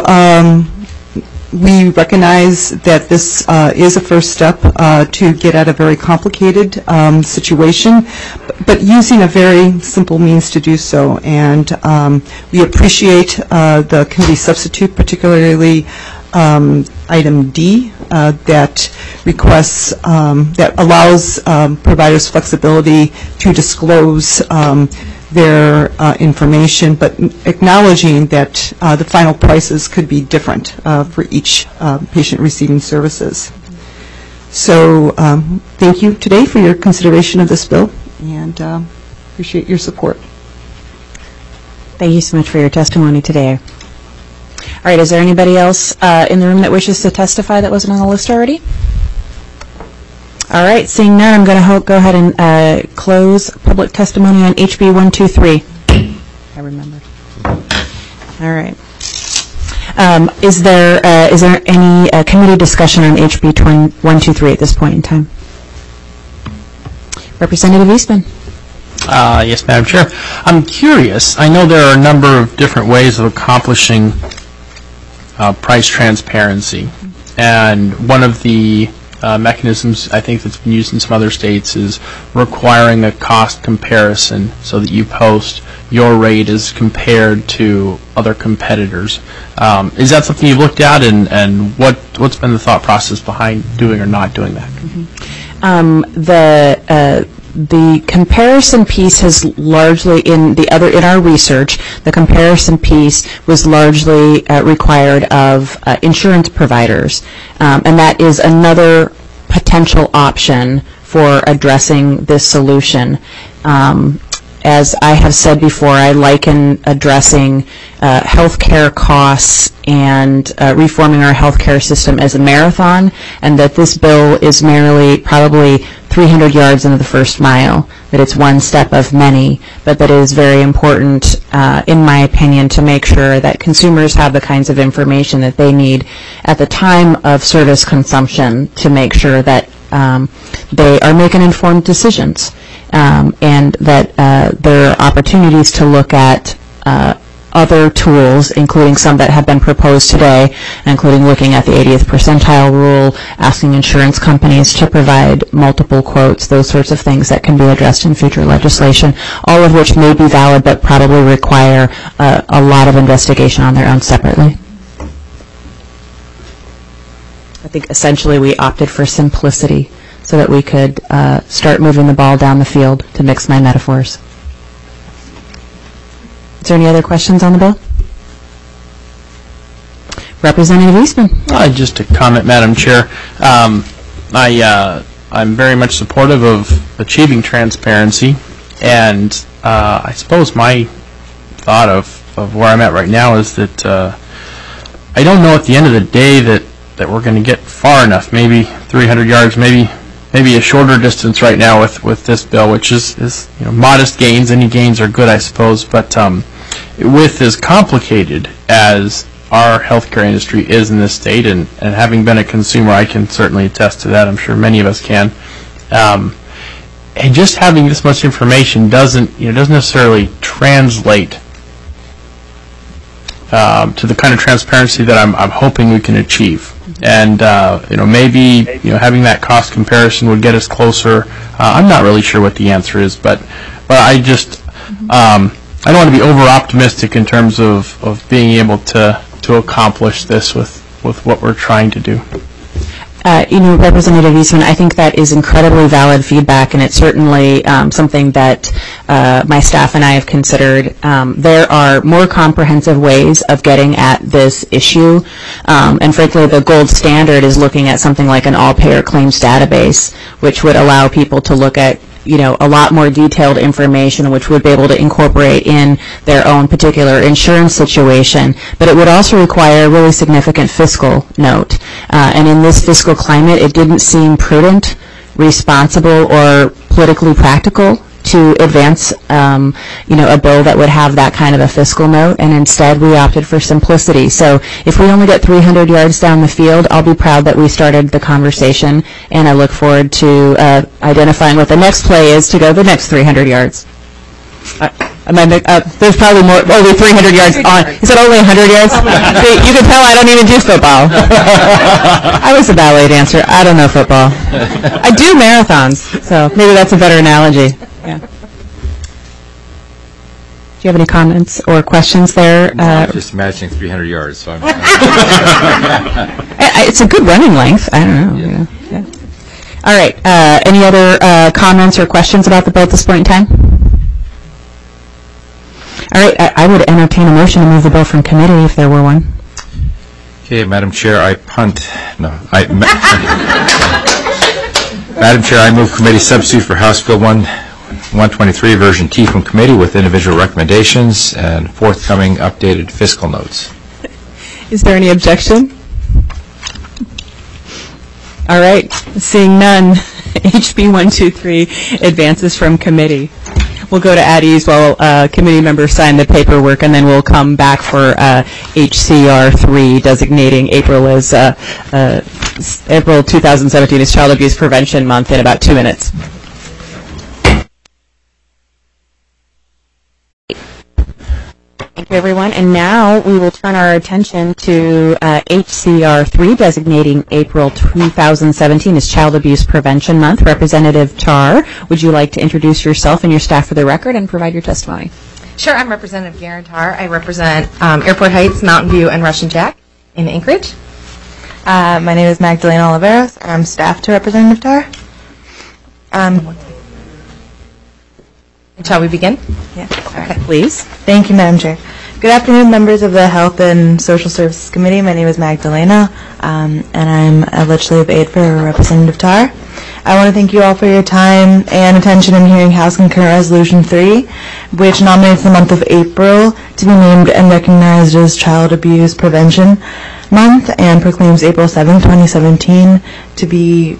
we recognize that this is a first step to get at a very complicated situation, but using a very simple means to do so. And we appreciate the committee substitute, particularly item D, that requests, that allows providers flexibility to disclose their information, but acknowledging that the final prices could be different for each patient receiving services. So thank you today for your consideration of this bill, and appreciate your support. Thank you so much for your testimony today. All right, is there anybody else in the room that wishes to testify that wasn't on the list already? All right, seeing none, I'm going to go ahead and close public testimony on HB 123. I remember. All right. Is there any committee discussion on HB 123 at this point in time? Representative Eastman. Yes, Madam Chair. I'm curious. I know there are a number of different ways of accomplishing price transparency, and one of the mechanisms I think that's been used in some other states is requiring a cost comparison so that you post your rate as compared to other competitors. Is that something you've looked at, and what's been the thought process behind doing or not doing that? The comparison piece has largely, in our research, the comparison piece was largely required of insurance providers, and that is another potential option for addressing this solution. As I have said before, I liken addressing healthcare costs and reforming our healthcare system as a marathon, and that this bill is merely probably 300 yards into the first mile, that it's one step of many, but that it is very important, in my opinion, to make sure that consumers have the kinds of information that they need at the time of service consumption to make sure that they are making informed decisions, and that there are opportunities to look at other tools, including some that have been proposed today, including looking at the 80th percentile rule, asking insurance companies to provide multiple quotes, those sorts of things that can be addressed in future legislation, all of which may be valid but probably require a lot of investigation on their own separately. I think essentially we opted for simplicity so that we could start moving the ball down the field, to mix my metaphors. Is there any other questions on the bill? Representative Eastman. Just to comment, Madam Chair, I'm very much supportive of achieving transparency, and I suppose my thought of where I'm at right now is that I don't know at the end of the day that we're going to get far enough, maybe 300 yards, maybe a shorter distance right now with this bill, which is modest gains. Any gains are good, I suppose, but with as complicated as our healthcare industry is in this state, and having been a consumer, I can certainly attest to that. I'm sure many of us can. And just having this much information doesn't necessarily translate to the kind of transparency that I'm hoping we can achieve. And maybe having that cost comparison would get us closer. I'm not really sure what the answer is, but I just I don't want to be over optimistic in terms of being able to accomplish this with what we're trying to do. Representative Eastman, I think that is incredibly valid feedback, and it's certainly something that my staff and I have considered. There are more comprehensive ways of getting at this issue, and frankly, the gold standard is looking at something like an all-payer claims database, which would allow people to look at a lot more detailed information, which would be able to incorporate in their own particular insurance situation. But it would also require a really significant fiscal note. And in this fiscal climate, it didn't seem prudent, responsible, or politically practical to advance, a bill that would have that kind of a fiscal note, and instead we opted for simplicity. So if we only get 300 yards down the field, I'll be proud that we started the conversation, and I look forward to identifying what the next play is to go the next 300 yards. There's probably only 300 yards on. Is it only 100 yards? See, you can tell I don't even do football. I was a ballet dancer. I don't know football. I do marathons, so maybe that's a better analogy. Yeah. Do you have any comments or questions there? I'm just imagining 300 yards. So it's a good running length. I don't know. Yeah. All right. Any other comments or questions about the bill at this point in time? All right. I would entertain a motion to move the bill from committee if there were one. Okay, Madam Chair, Madam Chair, I move committee substitute for House Bill 123, version T from committee with individual recommendations and forthcoming updated fiscal notes. Is there any objection? All right. Seeing none, HB 123 advances from committee. We'll go to at ease while committee members sign the paperwork, and then we'll come back for HCR 3 designating April as April 2017 as Child Abuse Prevention Month in about 2 minutes. Thank you, everyone. And now we will turn our attention to HCR 3 designating April 2017 as Child Abuse Prevention Month. Representative Tar, would you like to introduce yourself and your staff for the record and provide your testimony? Sure. I'm Representative Garen Tar. I represent Airport Heights, Mountain View, and Russian Jack in Anchorage. My name is Magdalena Oliveros. I'm staff to Representative Tar. Shall we begin? Yeah. All right. Please. Thank you, Madam Chair. Good afternoon, members of the Health and Social Services Committee. My name is Magdalena, and I'm a legislative aide for Representative Tar. I want to thank you all for your time and attention in hearing House Concurrent Resolution 3, which nominates the month of April to be named and recognized as Child Abuse Prevention Month and proclaims April 7, 2017 to be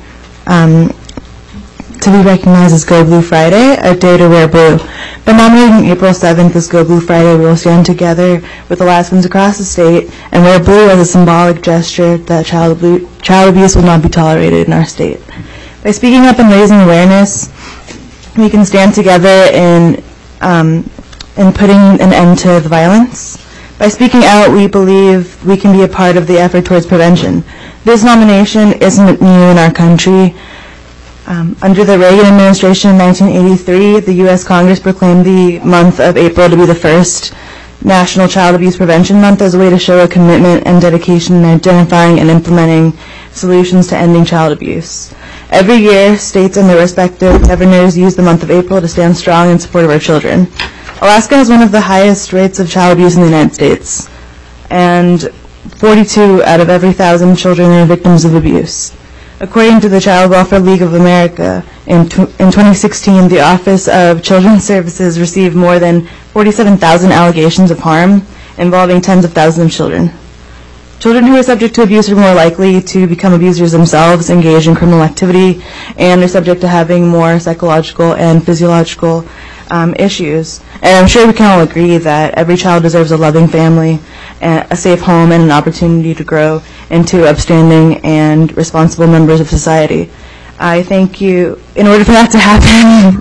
recognized as Go Blue Friday, a day to wear blue. By nominating April 7th as Go Blue Friday, we will stand together with Alaskans across the state and wear blue as a symbolic gesture that child abuse will not be tolerated in our state. By speaking up and raising awareness, we can stand together in putting an end to the violence. By speaking out, we believe we can be a part of the effort towards prevention. This nomination isn't new in our country. Under the Reagan administration in 1983, the U.S. Congress proclaimed the month of April to be the first National Child Abuse Prevention Month as a way to show a commitment and dedication in identifying and implementing solutions to ending child abuse. Every year, states and their respective governors use the month of April to stand strong in support of our children. Alaska has one of the highest rates of child abuse in the United States, and 42 out of every 1,000 children are victims of abuse. According to the Child Welfare League of America, in 2016, the Office of Children's Services received more than 47,000 allegations of harm involving tens of thousands of children. Children who are subject to abuse are more likely to become abusers themselves, engage in criminal activity, and are subject to having more psychological and physiological issues. And I'm sure we can all agree that every child deserves a loving family, a safe home, and an opportunity to grow into upstanding and responsible members of society. I thank you. In order for that to happen,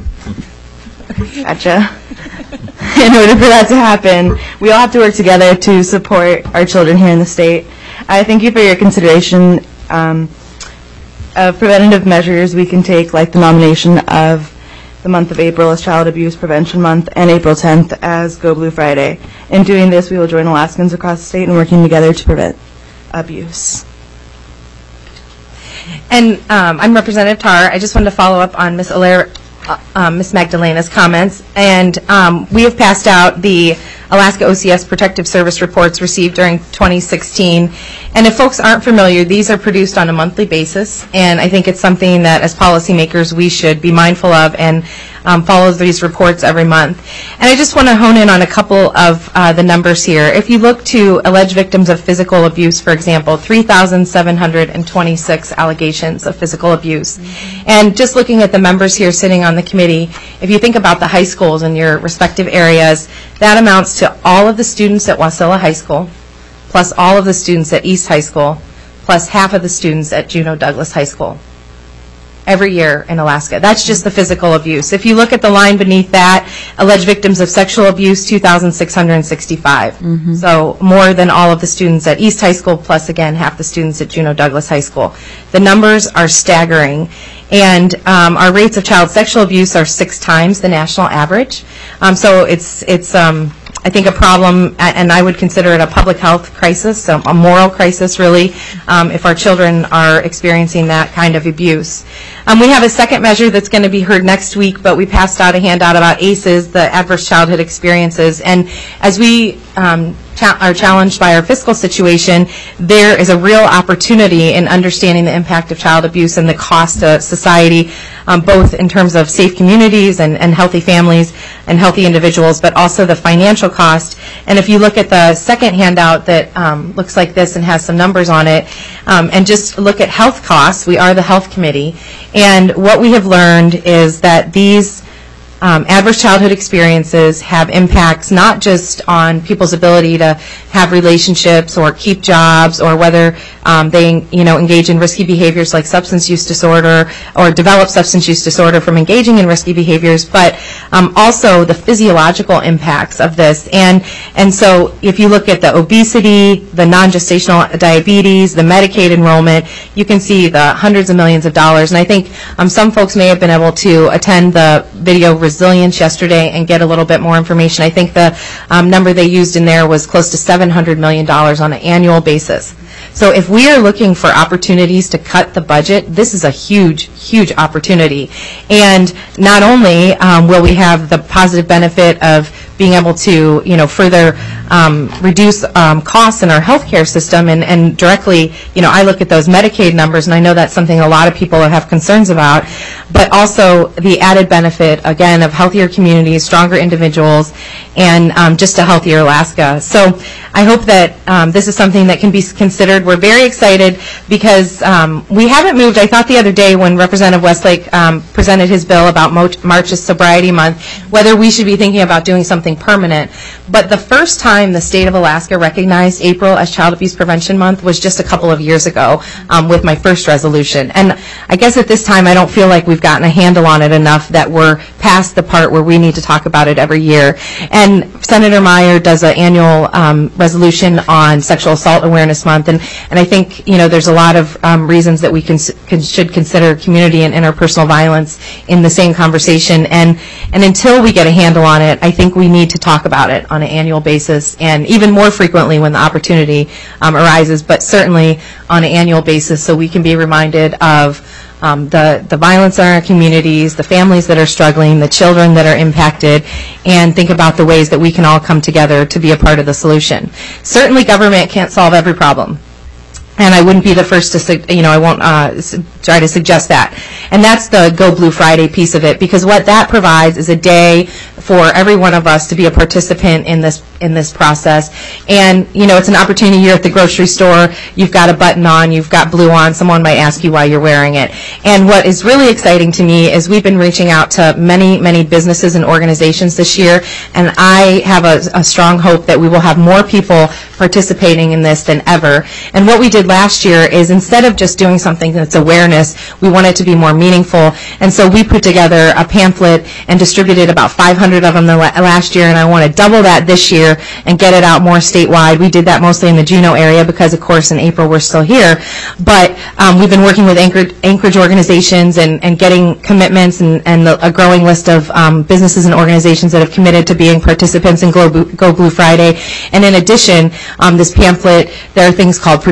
In order for that to happen, we all have to work together to support our children here in the state. I thank you for your consideration of preventative measures we can take, like the nomination of the month of April as Child Abuse Prevention Month and April 10th as Go Blue Friday. In doing this, we will join Alaskans across the state in working together to prevent abuse. And I'm Representative Tarr. I just wanted to follow up on Ms. Magdalena's comments. And we have passed out the Alaska OCS Protective Service reports received during 2016. And if folks aren't familiar, these are produced on a monthly basis. And I think it's something that as policymakers we should be mindful of and follow these reports every month. And I just want to hone in on a couple of the numbers here. If you look to alleged victims of physical abuse, for example, 3,726 allegations of physical abuse. And just looking at the members here sitting on the committee, if you think about the high schools in your respective areas, that amounts to all of the students at Wasilla High School, plus all of the students at East High School, plus half of the students at Juneau Douglas High School. Every year in Alaska. That's just the physical abuse. If you look at the line beneath that, alleged victims of sexual abuse, 2,665. So more than all of the students at East High School, plus again half the students at Juneau Douglas High School. The numbers are staggering. And our rates of child sexual abuse are 6 times the national average. So it's I think a problem, and I would consider it a public health crisis, a moral crisis really, if our children are experiencing that kind of abuse. We have a second measure that's going to be heard next week, but we passed out a handout about ACEs, the Adverse Childhood Experiences, and as we are challenged by our fiscal situation, there is a real opportunity in understanding the impact of child abuse and the cost to society, both in terms of safe communities and healthy families and healthy individuals, but also the financial cost. And if you look at the second handout that looks like this and has some numbers on it, and just look at health costs, we are the health committee, and what we have learned is that these adverse childhood experiences have impacts not just on people's ability to have relationships or keep jobs or whether they engage in risky behaviors like substance use disorder or develop substance use disorder from engaging in risky behaviors, but also the physiological impacts of this. And so if you look at the obesity, the non-gestational diabetes, the Medicaid enrollment, you can see the hundreds of millions of dollars. And I think some folks may have been able to attend the video Resilience yesterday and get a little bit more information. I think the number they used in there was close to $700 million on an annual basis. So if we are looking for opportunities to cut the budget, this is a huge, huge opportunity. And not only will we have the positive benefit of being able to, further reduce costs in our healthcare system and directly, I look at those Medicaid numbers and I know that's something a lot of people have concerns about, but also the added benefit, again, of healthier communities, stronger individuals, and just a healthier Alaska. So I hope that this is something that can be considered. We're very excited because we haven't moved. I thought the other day when Representative Westlake presented his bill about March is Sobriety Month, whether we should be thinking about doing something permanent. But the first time the state of Alaska recognized April as Child Abuse Prevention Month was just a couple of years ago with my first resolution. And I guess at this time I don't feel like we've gotten a handle on it enough that we're past the part where we need to talk about it every year. And Senator Meyer does an annual resolution on Sexual Assault Awareness Month, and I think there's a lot of reasons that we should consider community and interpersonal violence in the same conversation. And until we get a handle on it, I think we need to talk about it on an annual basis, and even more frequently when the opportunity arises, but certainly on an annual basis, so we can be reminded of the violence in our communities, the families that are struggling, the children that are impacted, and think about the ways that we can all come together to be a part of the solution. Certainly government can't solve every problem. And I wouldn't be the first to, I won't try to suggest that. And that's the Go Blue Friday piece of it, because what that provides is a day for every one of us to be a participant in this process. And, it's an opportunity. You're at the grocery store, you've got a button on, you've got blue on, someone might ask you why you're wearing it. And what is really exciting to me is we've been reaching out to many, many businesses and organizations this year, and I have a strong hope that we will have more people participating in this than ever. And what we did last year is instead of just doing something that's awareness, we want it to be more meaningful. And so we put together a pamphlet and distributed about 500 of them last year, and I want to double that this year and get it out more statewide. We did that mostly in the Juneau area because, of course, in April we're still here. But we've been working with Anchorage organizations and getting commitments and a growing list of businesses and organizations that have committed to being participants in Go Blue Friday. And in addition, this pamphlet, there are things called protective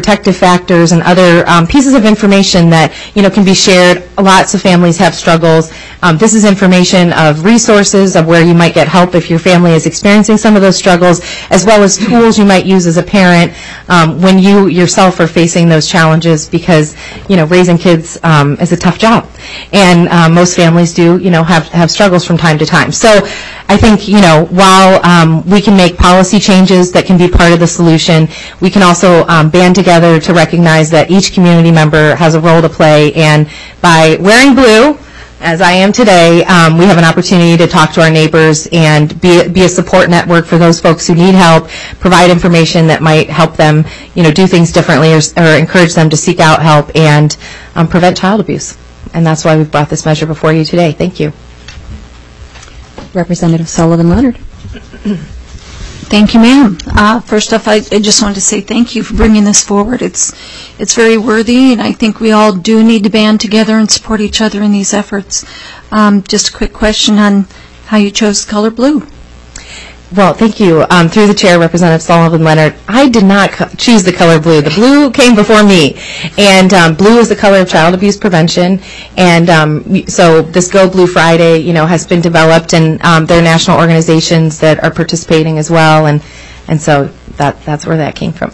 factors and other pieces of information that, can be shared. Lots of families have struggles. This is information of resources of where you might get help if your family is experiencing some of those struggles, as well as tools you might use as a parent when you yourself are facing those challenges, because, raising kids is a tough job. And most families do, have struggles from time to time. So I think, while we can make policy changes that can be part of the solution, we can also band together to recognize that each community member has a role to play. And by wearing blue, as I am today, we have an opportunity to talk to our neighbors and be a support network for those folks who need help, provide information that might help them, do things differently, or encourage them to seek out help and prevent child abuse. And that's why we've brought this measure before you today. Thank you. Representative Sullivan Leonard. Thank you, ma'am. First off, I just wanted to say thank you for bringing this forward. It's very worthy, and I think we all do need to band together and support each other in these efforts. Just a quick question on how you chose the color blue. Well, thank you. Through the chair, Representative Sullivan Leonard, I did not choose the color blue. The blue came before me, and blue is the color of child abuse prevention. And so this Go Blue Friday, has been developed, and there are national organizations that are participating as well, and so that's where that came from.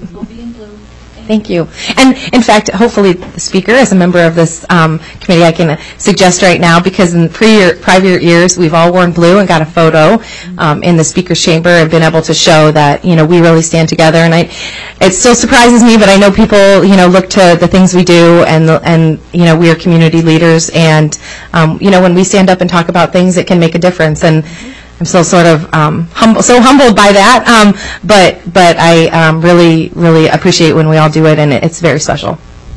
Thank you. And in fact, hopefully the speaker, as a member of this committee, I can suggest right now, because in prior years we've all worn blue and got a photo in the speaker's chamber and been able to show that, we really stand together. And it still surprises me, but I know people, look to the things we do, and we are community leaders, and when we stand up and talk about things, it can make a difference. And I'm still sort of humbled by that, but I really appreciate when we all do it, and it's very special.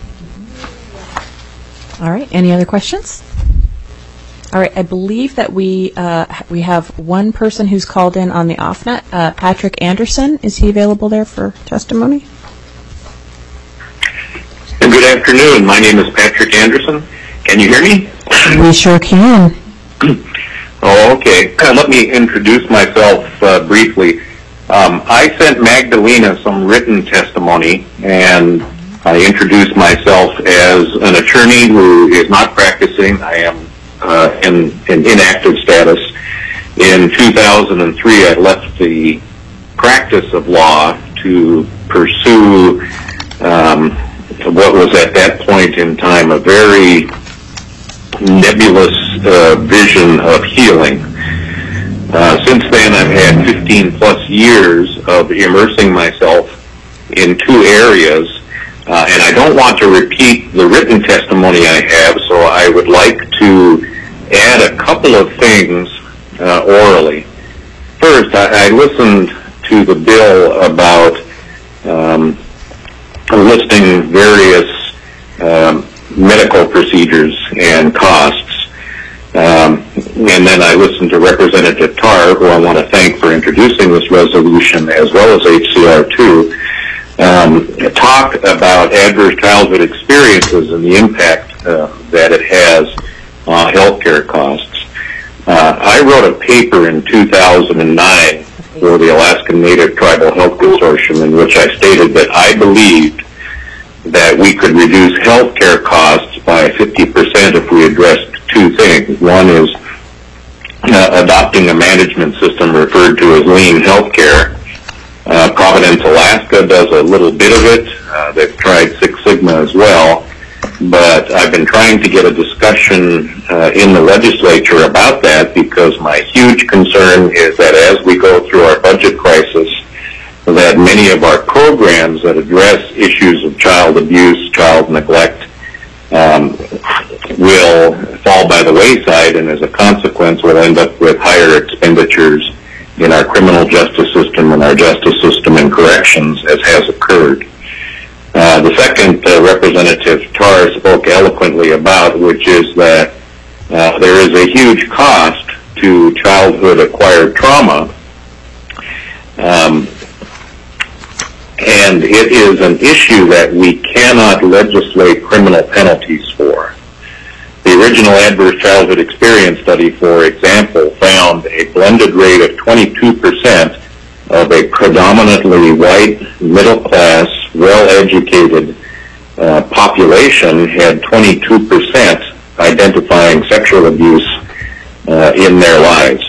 All right. Any other questions? All right. I believe that we have one person who's called in on the off-net. Patrick Anderson. Is he available there for testimony? Good afternoon. My name is Patrick Anderson. Can you hear me? We sure can. Oh, okay. Let me introduce myself briefly. I sent Magdalena some written testimony, and I introduced myself as an attorney who is not practicing. I am in inactive status. In 2003, I left the practice of law to pursue what was at that point in time a very nebulous vision of healing. Since then, I've had 15 plus years of immersing myself in two areas, and I don't want to repeat the written testimony I have, so I would like to add a couple of things orally. First, I listened to the bill about listing various medical procedures and costs. And then I listened to Representative Tarr, who I want to thank for introducing this resolution, as well as HCR2, talk about adverse childhood experiences and the impact that it has on healthcare costs. I wrote a paper in 2009 for the Alaskan Native Tribal Health Consortium, in which I stated that I believed that we could reduce healthcare costs by 50% if we addressed two things. One is adopting a management system referred to as lean healthcare. Providence, Alaska does a little bit of it. They've tried Six Sigma as well. But I've been trying to get a discussion in the legislature about that, because my huge concern is that as we go through our budget crisis, that many of our programs that address issues of child abuse, child neglect, will fall by the wayside, and as a consequence we'll end up with higher expenditures in our criminal justice system and our justice system and corrections, as has occurred. The second Representative Tarr spoke eloquently about, which is that there is a huge cost to childhood acquired trauma, and it is an issue that we cannot legislate criminal penalties for. The original Adverse Childhood Experience Study, for example, found a blended rate of 22% of a predominantly white, middle-class well-educated population had 22% identifying sexual abuse in their lives.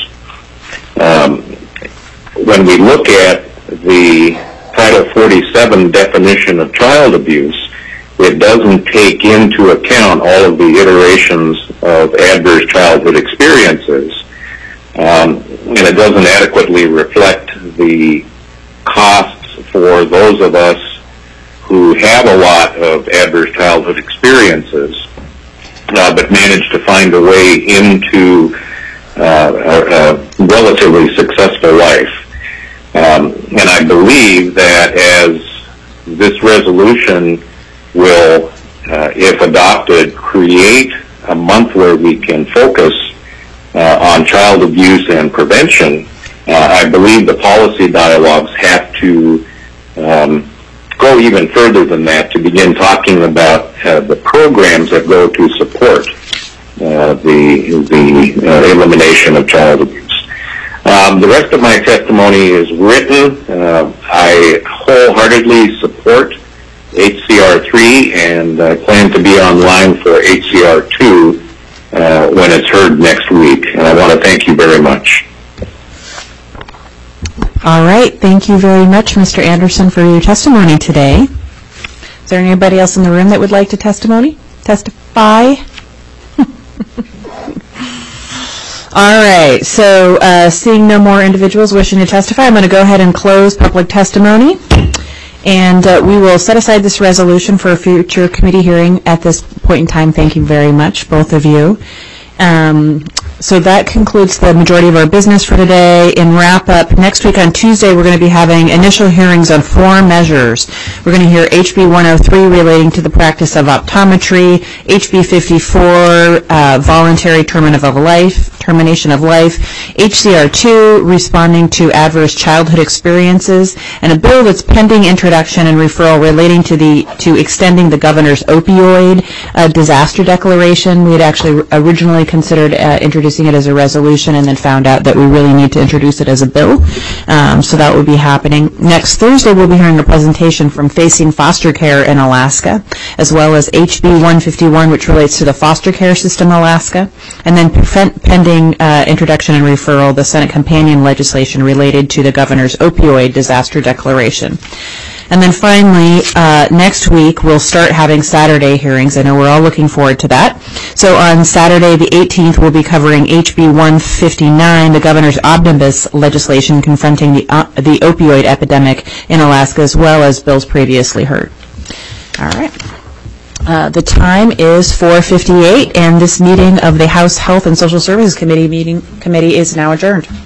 When we look at the Title 47 definition of child abuse, it doesn't take into account all of the iterations of adverse childhood experiences, and it doesn't adequately reflect the costs for those of us who have a lot of adverse childhood experiences, but manage to find a way into a relatively successful life. And I believe that as this resolution will, if adopted, create a month where we can focus on child abuse and prevention, I believe the policy dialogues have to go even further than that to begin talking about the programs that go to support the elimination of child abuse. The rest of my testimony is written. I wholeheartedly support HCR 3, and I plan to be online for HCR 2 when it's heard next week. And I want to thank you very much. All right. Thank you very much, Mr. Anderson, for your testimony today. Is there anybody else in the room that would like to testify? All right. So seeing no more individuals wishing to testify, I'm going to go ahead and close public testimony. And we will set aside this resolution for a future committee hearing at this point in time. Thank you very much, both of you. So that concludes the majority of our business for today. In wrap-up, next week on Tuesday, we're going to be having initial hearings on 4 measures. We're going to hear HB 103 relating to the practice of optometry, HB 54, voluntary termination of life, HCR 2, responding to adverse childhood experiences, and a bill that's pending introduction and referral relating to extending the governor's opioid disaster declaration. We had actually originally considered introducing it as a resolution and then found out that we really need to introduce it as a bill. So that will be happening. Next Thursday, we'll be hearing a presentation from Facing Foster Care in Alaska, as well as HB 151, which relates to the foster care system in Alaska, and then pending introduction and referral, the Senate companion legislation related to the governor's opioid disaster declaration. And then finally, next week, we'll start having Saturday hearings. I know we're all looking forward to that. So on Saturday, the 18th, we'll be covering HB 159, the governor's omnibus legislation confronting the opioid epidemic in Alaska, as well as bills previously heard. All right. The time is 4:58, and this meeting of the House Health and Social Services Committee is now adjourned.